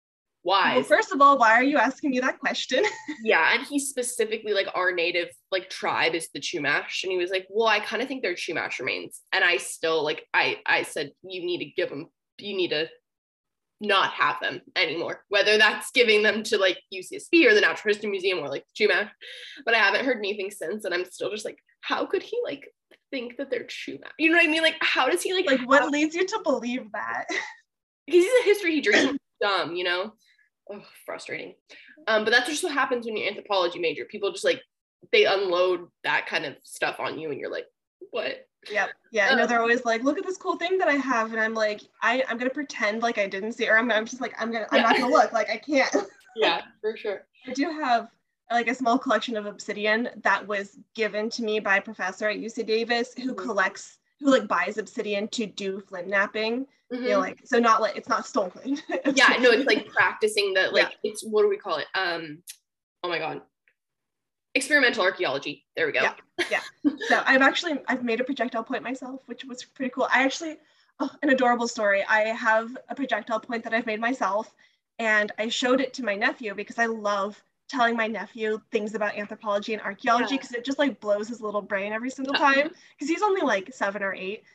Why? Well, first of all, why are you asking me that question? Yeah, and he specifically, like, our native, like, tribe is the Chumash, and he was like, well, I kind of think they're Chumash remains, and I still, like, I, I said, you need to give them, you need to not have them anymore, whether that's giving them to, like, U C S B or the Natural History Museum or, like, Chumash, but I haven't heard anything since, and I'm still just like, how could he, like, think that they're Chumash? You know what I mean? Like, how does he, like, Like, what have- leads you to believe that? because he's a history teacher, he's dumb, you know? Oh, frustrating. Um, but that's just what happens when you're an anthropology major. People just, like, they unload that kind of stuff on you, and you're like, what? Yep. Yeah. I know they're always like, look at this cool thing that I have, and I'm like, I I'm gonna pretend like I didn't see it, or I'm I'm just like I'm gonna I'm Yeah. not gonna look, like I can't. Yeah, for sure. I do have like a small collection of obsidian that was given to me by a professor at U C Davis who Mhm. collects who like buys obsidian to do flint napping. Mhm. You know, like so not like it's not stolen. Yeah, no, it's like practicing the, like, Yeah. it's, what do we call it? Um, oh my God. Experimental archaeology. There we go. Yeah. Yeah. So I've actually, I've made a projectile point myself, which was pretty cool. I actually, oh, an adorable story. I have a projectile point that I've made myself, and I showed it to my nephew because I love telling my nephew things about anthropology and archaeology, Yeah. because it just like blows his little brain every single Yeah. time, because he's only like seven or eight.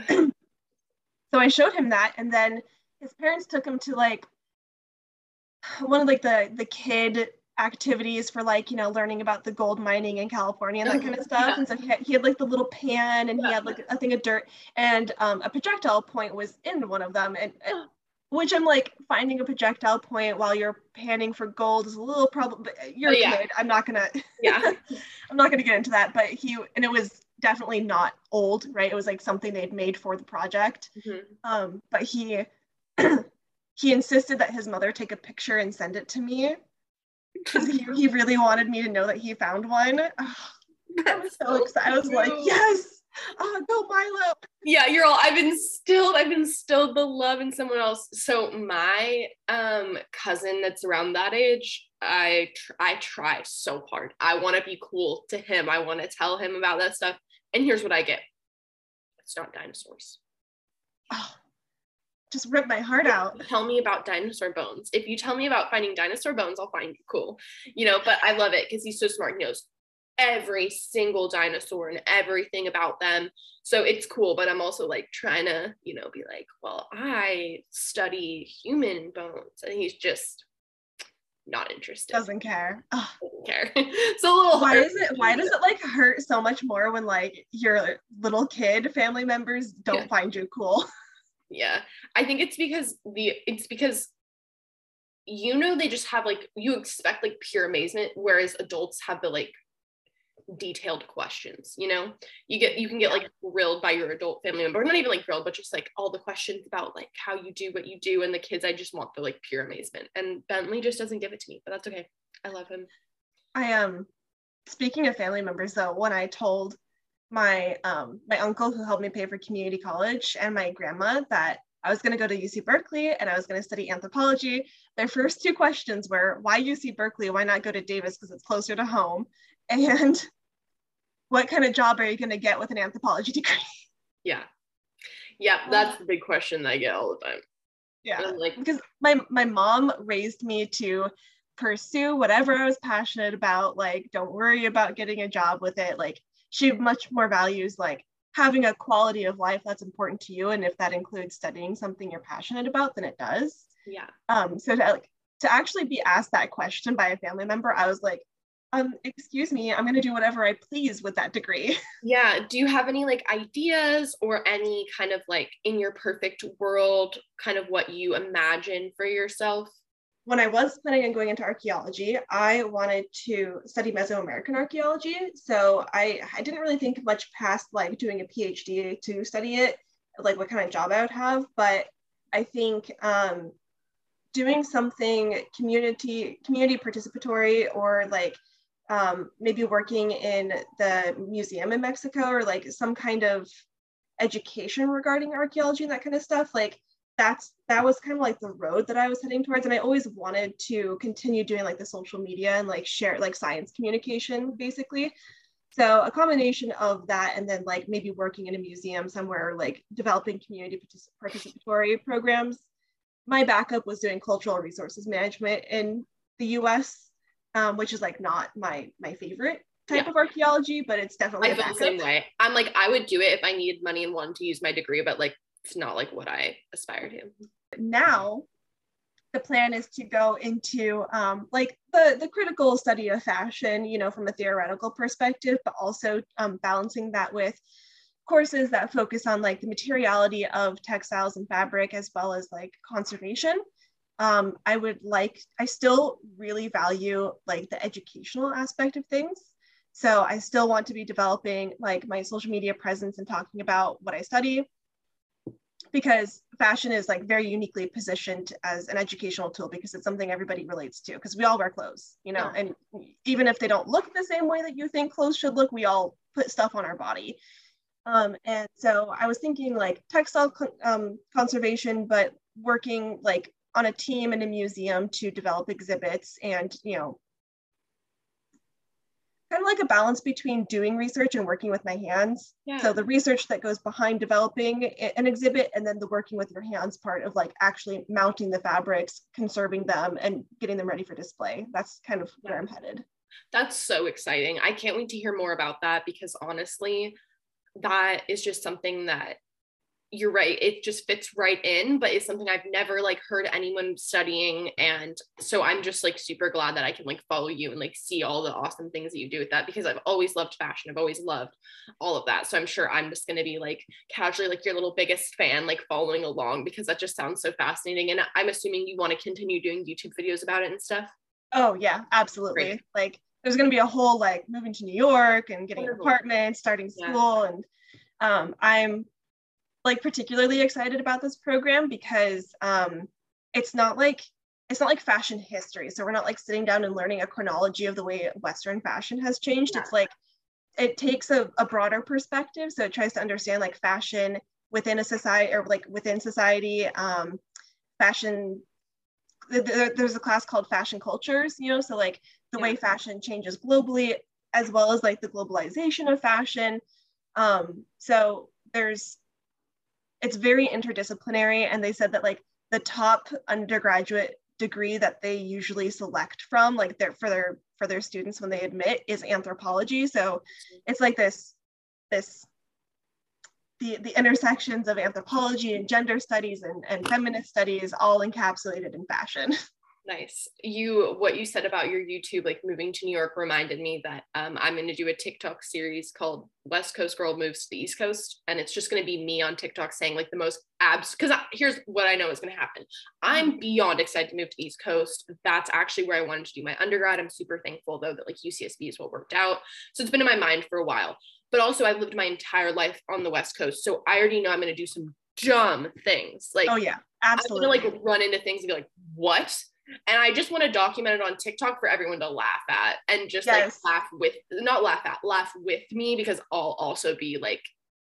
So I showed him that, and then his parents took him to like one of like the the kid activities for, like, you know, learning about the gold mining in California and that kind of stuff. Yeah. And so he had, he had like the little pan, and he Yeah. had like a thing of dirt, and um, a projectile point was in one of them. And, and which I'm like, finding a projectile point while you're panning for gold is a little problem. But you're Oh, a yeah. kid. I'm not gonna. Yeah. I'm not gonna get into that. But he and it was definitely not old, right? It was like something they'd made for the project. Mhm. Um, but he he insisted that his mother take a picture and send it to me, because he, he really wanted me to know that he found one. Oh, I was so excited. I was like, cute. yes, oh, go Milo. Yeah, you're all, I've instilled, I've instilled the love in someone else. So my um cousin that's around that age, I tr- I try so hard. I want to be cool to him. I want to tell him about that stuff. And here's what I get. It's not dinosaurs. Oh, just ripped my heart out. Tell me about dinosaur bones. If you tell me about finding dinosaur bones, I'll find you cool. You know, but I love it because he's so smart. He knows every single dinosaur and everything about them. So it's cool, but I'm also like trying to, you know, be like, well, I study human bones. And he's just not interested. Doesn't care. Oh, Doesn't care. It's a little why hard. is it? Why does it like hurt so much more when like your little kid family members don't Yeah. find you cool? Yeah. I think it's because the, it's because, you know, they just have like, you expect like pure amazement, whereas adults have the like detailed questions, you know, you get, you can get like grilled by your adult family member, not even like grilled, but just like all the questions about like how you do what you do. And the kids, I just want the like pure amazement, and Bentley just doesn't give it to me, but that's okay. I love him. I am um, speaking of family members though, when I told my um my uncle who helped me pay for community college and my grandma that I was going to go to U C Berkeley and I was going to study anthropology, their first two questions were, why U C Berkeley? Why not go to Davis because it's closer to home? And what kind of job are you going to get with an anthropology degree? Yeah. Yeah. That's the big question that I get all the time. Yeah. And I'm like, because my, my mom raised me to pursue whatever I was passionate about. Like, don't worry about getting a job with it. Like, she much more values like having a quality of life that's important to you. And if that includes studying something you're passionate about, then it does. yeah. Um, so to, like, to actually be asked that question by a family member, I was like, um, excuse me, I'm going to do whatever I please with that degree. Yeah. Do you have any like ideas or any kind of like in your perfect world, kind of what you imagine for yourself? When I was planning on going into archaeology, I wanted to study Mesoamerican archaeology. So I, I didn't really think much past like doing a PhD to study it, like what kind of job I would have. But I think um, doing something community community participatory, or like um, maybe working in the museum in Mexico, or like some kind of education regarding archaeology and that kind of stuff, like that's that was kind of like the road that I was heading towards. And I always wanted to continue doing like the social media and like share like science communication basically. So a combination of that, and then like maybe working in a museum somewhere, or like developing community particip- participatory programs. my backup was doing cultural resources management in the U S, um, which is like not my my favorite type Yeah. of archaeology, but it's definitely I a feel the backup. same way. I'm like, I would do it if I needed money and wanted to use my degree, but like, it's not like what I aspire to. Now, the plan is to go into um, like the, the critical study of fashion, you know, from a theoretical perspective, but also um, balancing that with courses that focus on like the materiality of textiles and fabric, as well as like conservation. Um, I would like, I still really value like the educational aspect of things. So I still want to be developing like my social media presence and talking about what I study, because fashion is like very uniquely positioned as an educational tool, because it's something everybody relates to, because we all wear clothes, you know, and even if they don't look the same way that you think clothes should look, we all put stuff on our body. Um, and so I was thinking like textile con- um, conservation, but working like on a team in a museum to develop exhibits and, you know, kind of like a balance between doing research and working with my hands. Yeah. So the research that goes behind developing an exhibit, and then the working with your hands part of like actually mounting the fabrics, conserving them, and getting them ready for display. That's kind of Yeah. where I'm headed. That's so exciting. I can't wait to hear more about that, because honestly, that is just something that, you're right, it just fits right in, but it's something I've never like heard anyone studying. And so I'm just like super glad that I can like follow you and like see all the awesome things that you do with that, because I've always loved fashion. I've always loved all of that. So I'm sure I'm just going to be like casually like your little biggest fan, like following along, because that just sounds so fascinating. And I'm assuming you want to continue doing YouTube videos about it and stuff. Oh yeah, absolutely. Great. Like there's going to be a whole like moving to New York and getting Wonderful. an apartment, starting school. Yeah. And um, I'm like particularly excited about this program because um, it's not like it's not like fashion history. So we're not like sitting down and learning a chronology of the way Western fashion has changed. Yeah. It's like it takes a, a broader perspective. So it tries to understand like fashion within a society, or like within society, um, fashion. There, there's a class called fashion cultures, you know, so like the yeah. way fashion changes globally, as well as like the globalization of fashion. Um, so there's it's very interdisciplinary, and they said that like the top undergraduate degree that they usually select from, like their for their for their students when they admit, is anthropology. So it's like this this the the intersections of anthropology and gender studies and, and feminist studies all encapsulated in fashion. Nice. You, what you said about your YouTube, like moving to New York, reminded me that um, I'm going to do a TikTok series called West Coast Girl Moves to the East Coast. And it's just going to be me on TikTok saying like the most abs, because here's what I know is going to happen. I'm beyond excited to move to the East Coast. That's actually where I wanted to do my undergrad. I'm super thankful though that like U C S B is what worked out. So it's been in my mind for a while, but also I've lived my entire life on the West Coast. So I already know I'm going to do some dumb things. Like, oh yeah, absolutely. I'm going to like run into things and be like, what? And I just want to document it on TikTok for everyone to laugh at, and just yes. like laugh with, not laugh at, laugh with me, because I'll also be like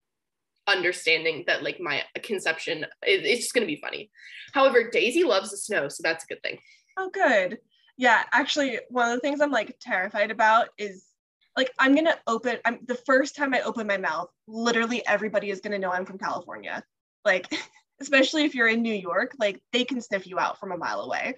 understanding that like my conception, it, it's just going to be funny. However, Daisy loves the snow, so that's a good thing. Oh, good. Yeah, actually, one of the things I'm like terrified about is like, I'm going to open, I'm the first time I open my mouth, literally everybody is going to know I'm from California. Like, especially if you're in New York, like they can sniff you out from a mile away.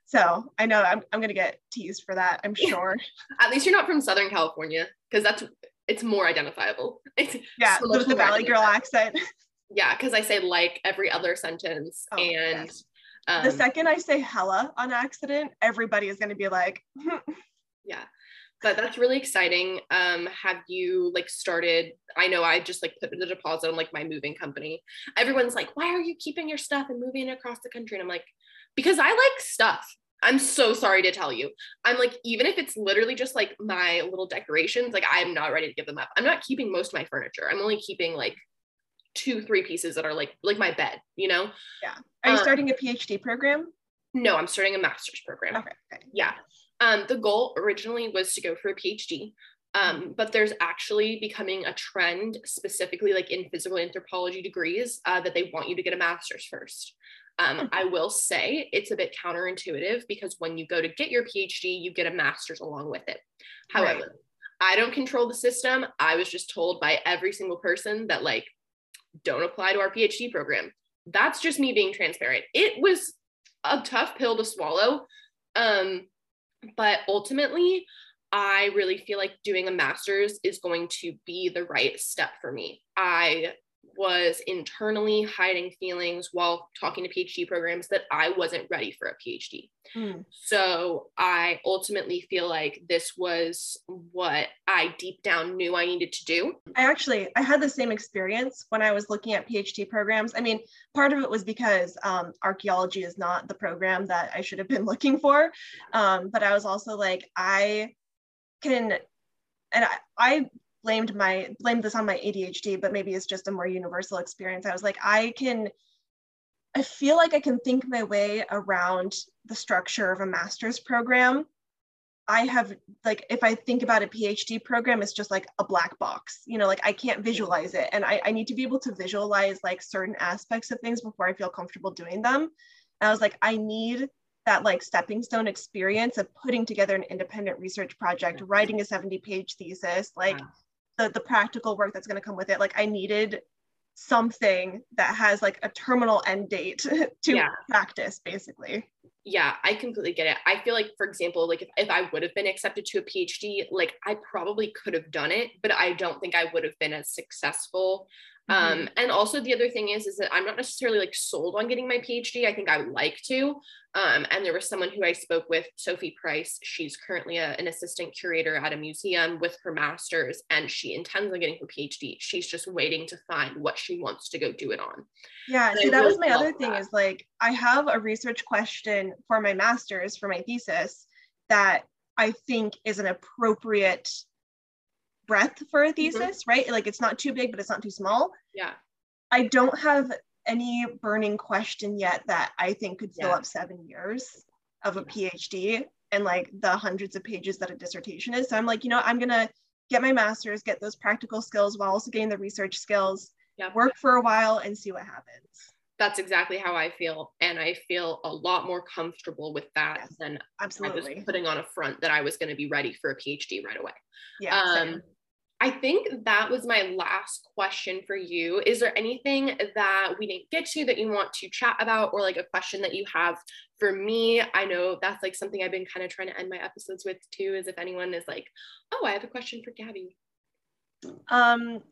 So I know I'm, I'm going to get teased for that, I'm sure. At least you're not from Southern California, because that's, it's more identifiable. It's yeah, so with the Valley Girl accent. Yeah, because I say like every other sentence. Oh, and yes. um, the second I say hella on accident, everybody is going to be like, yeah. But that's really exciting. Um, have you like started, I know I just like put the deposit on like my moving company. Everyone's like, why are you keeping your stuff and moving it across the country? And I'm like, because I like stuff. I'm so sorry to tell you. I'm like, even if it's literally just like my little decorations, like I'm not ready to give them up. I'm not keeping most of my furniture. I'm only keeping like two, three pieces that are like, like my bed, you know? Yeah. Are you um, starting a PhD program? No, I'm starting a master's program. Okay. okay. Yeah. Um, the goal originally was to go for a PhD, um, but there's actually becoming a trend specifically like in physical anthropology degrees uh, that they want you to get a master's first. Um, I will say it's a bit counterintuitive, because when you go to get your PhD, you get a master's along with it. However, right. I don't control the system. I was just told by every single person that like, don't apply to our PhD program. That's just me being transparent. It was a tough pill to swallow. Um, but ultimately, I really feel like doing a master's is going to be the right step for me. I was internally hiding feelings while talking to PhD programs that I wasn't ready for a PhD. Mm. So I ultimately feel like this was what I deep down knew I needed to do. I actually, I had the same experience when I was looking at PhD programs. I mean, part of it was because um, archaeology is not the program that I should have been looking for. Um, but I was also like, I can, and I, I blamed my blamed this on my A D H D, but maybe it's just a more universal experience. I was like, I can, I feel like I can think my way around the structure of a master's program. I have, like, if I think about a PhD program, it's just like a black box, you know, like I can't visualize it. And I, I need to be able to visualize like certain aspects of things before I feel comfortable doing them. And I was like, I need that like stepping stone experience of putting together an independent research project, writing a seventy page thesis, like wow. the, the practical work that's going to come with it. Like I needed something that has like a terminal end date to yeah. practice, basically. Yeah, I completely get it. I feel like, for example, like if, if I would have been accepted to a PhD, like I probably could have done it, but I don't think I would have been as successful. Mm-hmm. Um, and also the other thing is, is that I'm not necessarily like sold on getting my PhD. I think I would like to. Um, and there was someone who I spoke with, Sophie Price. She's currently a, an assistant curator at a museum with her master's, and she intends on getting her PhD. She's just waiting to find what she wants to go do it on. Yeah, see, that was my other thing is like, I have a research question for my master's, for my thesis, that I think is an appropriate breadth for a thesis, mm-hmm. right? Like it's not too big, but it's not too small. Yeah. I don't have any burning question yet that I think could fill yeah. up seven years of a yeah. PhD and like the hundreds of pages that a dissertation is. So I'm like, you know, I'm going to get my master's, get those practical skills while also getting the research skills, yeah. work for a while and see what happens. That's exactly how I feel. And I feel a lot more comfortable with that yes, than absolutely. I was putting on a front that I was going to be ready for a PhD right away. Yeah. Um, same. I think that was my last question for you. Is there anything that we didn't get to that you want to chat about, or like a question that you have for me? I know that's like something I've been kind of trying to end my episodes with too, is if anyone is like, oh, I have a question for Gabby. Um,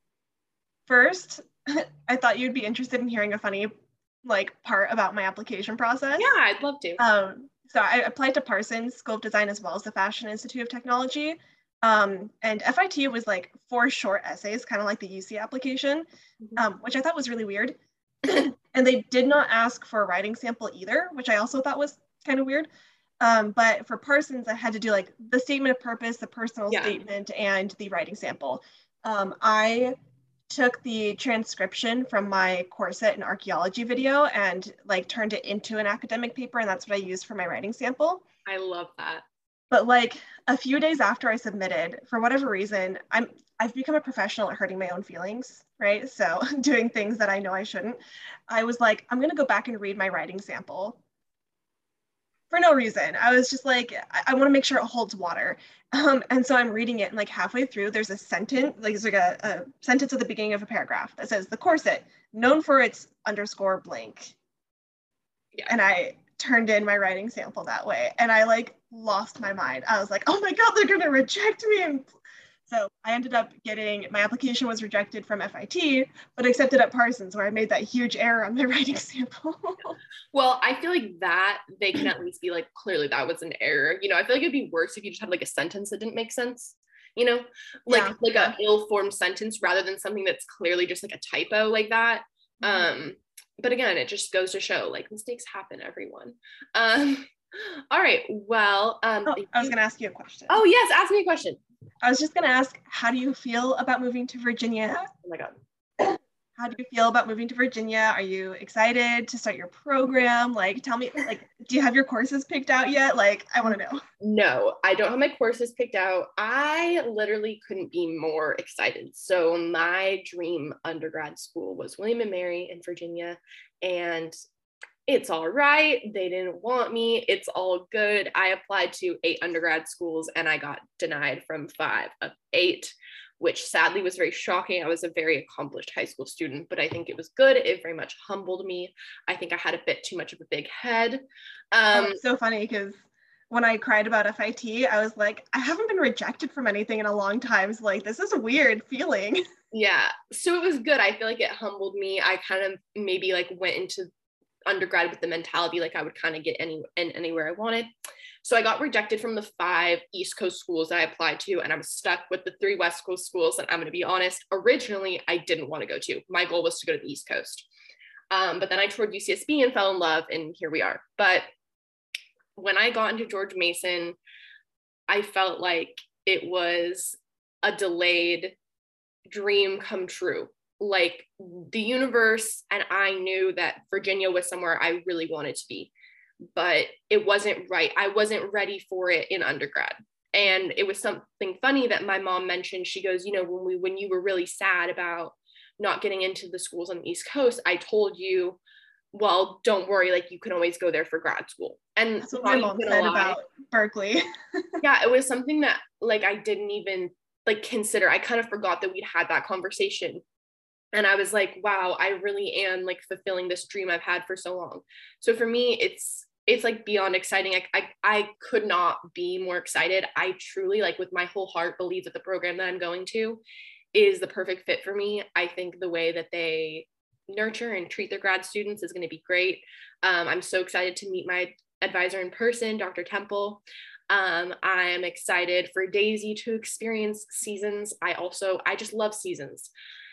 first, I thought you'd be interested in hearing a funny like part about my application process. Yeah, I'd love to. Um, so I applied to Parsons School of Design as well as the Fashion Institute of Technology. Um, and F I T was like four short essays, kind of like the U C application, mm-hmm. um, which I thought was really weird. And they did not ask for a writing sample either, which I also thought was kind of weird. Um, but for Parsons, I had to do like the statement of purpose, the personal yeah. statement, and the writing sample. Um, I took the transcription from my corset and archaeology video and like turned it into an academic paper, and that's what I used for my writing sample. I love that. But like a few days after I submitted, for whatever reason, I'm, I've become a professional at hurting my own feelings, right? So doing things that I know I shouldn't. I was like, I'm gonna go back and read my writing sample for no reason. I was just like, I, I wanna make sure it holds water. Um, and so I'm reading it, and like halfway through, there's a sentence, like there's like a, a sentence at the beginning of a paragraph that says, the corset, known for its underscore blank. Yeah. And I turned in my writing sample that way, and I like lost my mind. I was like, oh my God, they're gonna reject me. And so I ended up getting, my application was rejected from F I T, but accepted at Parsons, where I made that huge error on my writing sample. Well, I feel like that they can at least be like, clearly that was an error. You know, I feel like it'd be worse if you just had like a sentence that didn't make sense, you know, like, yeah, like yeah. a ill-formed sentence rather than something that's clearly just like a typo like that. Mm-hmm. Um, but again, it just goes to show like mistakes happen, everyone. Um, all right, well, um, oh, I was gonna ask you a question. Oh yes, ask me a question. I was just gonna ask, how do you feel about moving to Virginia? Oh my God. How do you feel about moving to Virginia? Are you excited to start your program? Like, tell me, like, do you have your courses picked out yet? Like, I wanna know. No, I don't have my courses picked out. I literally couldn't be more excited. So my dream undergrad school was William and Mary in Virginia, and it's all right. They didn't want me. It's all good. I applied to eight undergrad schools and I got denied from five of eight, which sadly was very shocking. I was a very accomplished high school student, but I think it was good. It very much humbled me. I think I had a bit too much of a big head. Um, oh, it's so funny because when I cried about F I T, I was like, I haven't been rejected from anything in a long time. So like, this is a weird feeling. Yeah. So it was good. I feel like it humbled me. I kind of maybe like went into undergrad with the mentality like I would kind of get any in anywhere I wanted. So I got rejected from the five East Coast schools that I applied to, and I'm stuck with the three West Coast schools that I'm going to be honest, originally I didn't want to go to. My goal was to go to the East Coast. Um, but then I toured U C S B and fell in love, and here we are. But when I got into George Mason, I felt like it was a delayed dream come true. Like the universe and I knew that Virginia was somewhere I really wanted to be, but it wasn't right. I wasn't ready for it in undergrad. And it was something funny that my mom mentioned. She goes, you know, when we when you were really sad about not getting into the schools on the East Coast, I told you, well, don't worry, like you can always go there for grad school. And that's what my mom said about Berkeley. Yeah, it was something that like I didn't even like consider. I kind of forgot that we'd had that conversation. And I was like, wow, I really am like fulfilling this dream I've had for so long. So for me, it's it's like beyond exciting. I, I I could not be more excited. I truly, like with my whole heart, believe that the program that I'm going to is the perfect fit for me. I think the way that they nurture and treat their grad students is going to be great. Um, I'm so excited to meet my advisor in person, Doctor Temple. Um, I am excited for Daisy to experience seasons. I also, I just love seasons.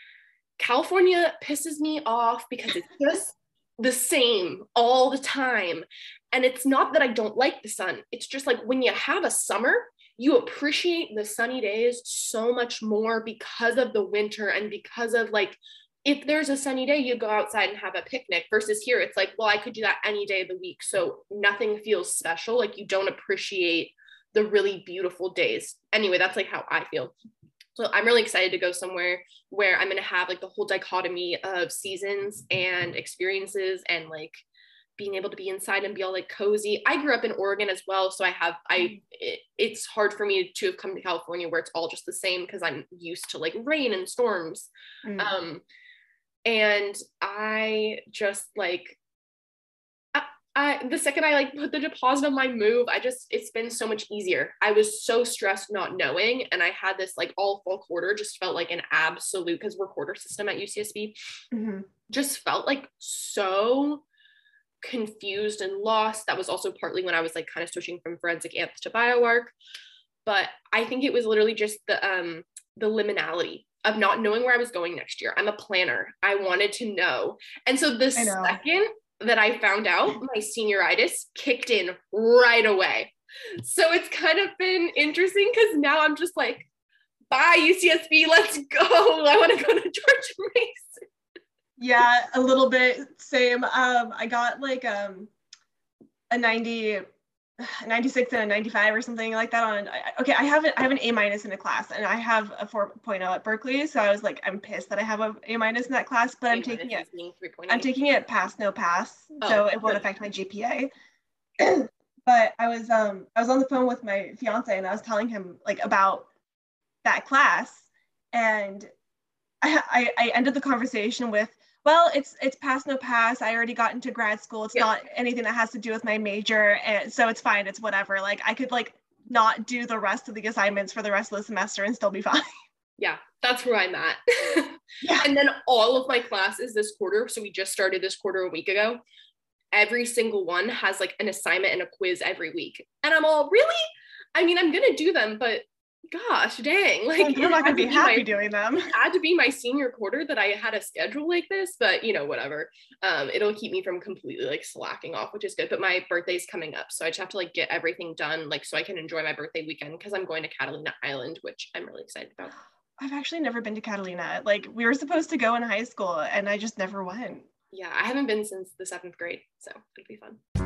California pisses me off because it's just the same all the time. And it's not that I don't like the sun. It's just like when you have a summer, you appreciate the sunny days so much more because of the winter and because of like, if there's a sunny day, you go outside and have a picnic versus here. It's like, well, I could do that any day of the week. So nothing feels special. Like you don't appreciate the really beautiful days. Anyway, that's like how I feel. So I'm really excited to go somewhere where I'm going to have like the whole dichotomy of seasons and experiences and like being able to be inside and be all like cozy. I grew up in Oregon as well. So I have, I, it, it's hard for me to have come to California where it's all just the same because I'm used to like rain and storms. Mm. Um, and I just like, I, the second I like put the deposit on my move, I just, it's been so much easier. I was so stressed not knowing. And I had this like all fall quarter just felt like an absolute, because we're quarter system at U C S B, mm-hmm. just felt like so confused and lost. That was also partly when I was like kind of switching from forensic anth to bioarc. But I think it was literally just the, um, the liminality of not knowing where I was going next year. I'm a planner. I wanted to know. And so the second that I found out, my senioritis kicked in right away. So it's kind of been interesting because now I'm just like, bye U C S B, let's go. I want to go to George Mason. Yeah, a little bit same. Um, I got like um a ninety, ninety-six and a ninety-five or something like that on, okay, I have, a, I have an A minus in a class and I have a four point oh at Berkeley. So I was like, I'm pissed that I have a A minus in that class, but I'm taking it, I'm taking it pass, no pass. Oh, so it won't affect my G P A. But I was, um, I was on the phone with my fiance and I was telling him like about that class. And I, I, I ended the conversation with, well, it's it's pass, no pass. I already got into grad school. It's yeah. not anything that has to do with my major. And so it's fine. It's whatever. Like I could like not do the rest of the assignments for the rest of the semester and still be fine. Yeah, that's where I'm at. Yeah. And then all of my classes this quarter, so we just started this quarter a week ago, every single one has like an assignment and a quiz every week. And I'm all, really? I mean, I'm going to do them, but gosh dang, like you're not gonna be, be happy my, doing them. It had to be my senior quarter that I had a schedule like this, but you know, whatever. Um, it'll keep me from completely like slacking off, which is good. But my birthday's coming up, so I just have to like get everything done, like so I can enjoy my birthday weekend because I'm going to Catalina Island, which I'm really excited about. I've actually never been to Catalina. Like we were supposed to go in high school, and I just never went. Yeah, I haven't been since the seventh grade, so it'll be fun.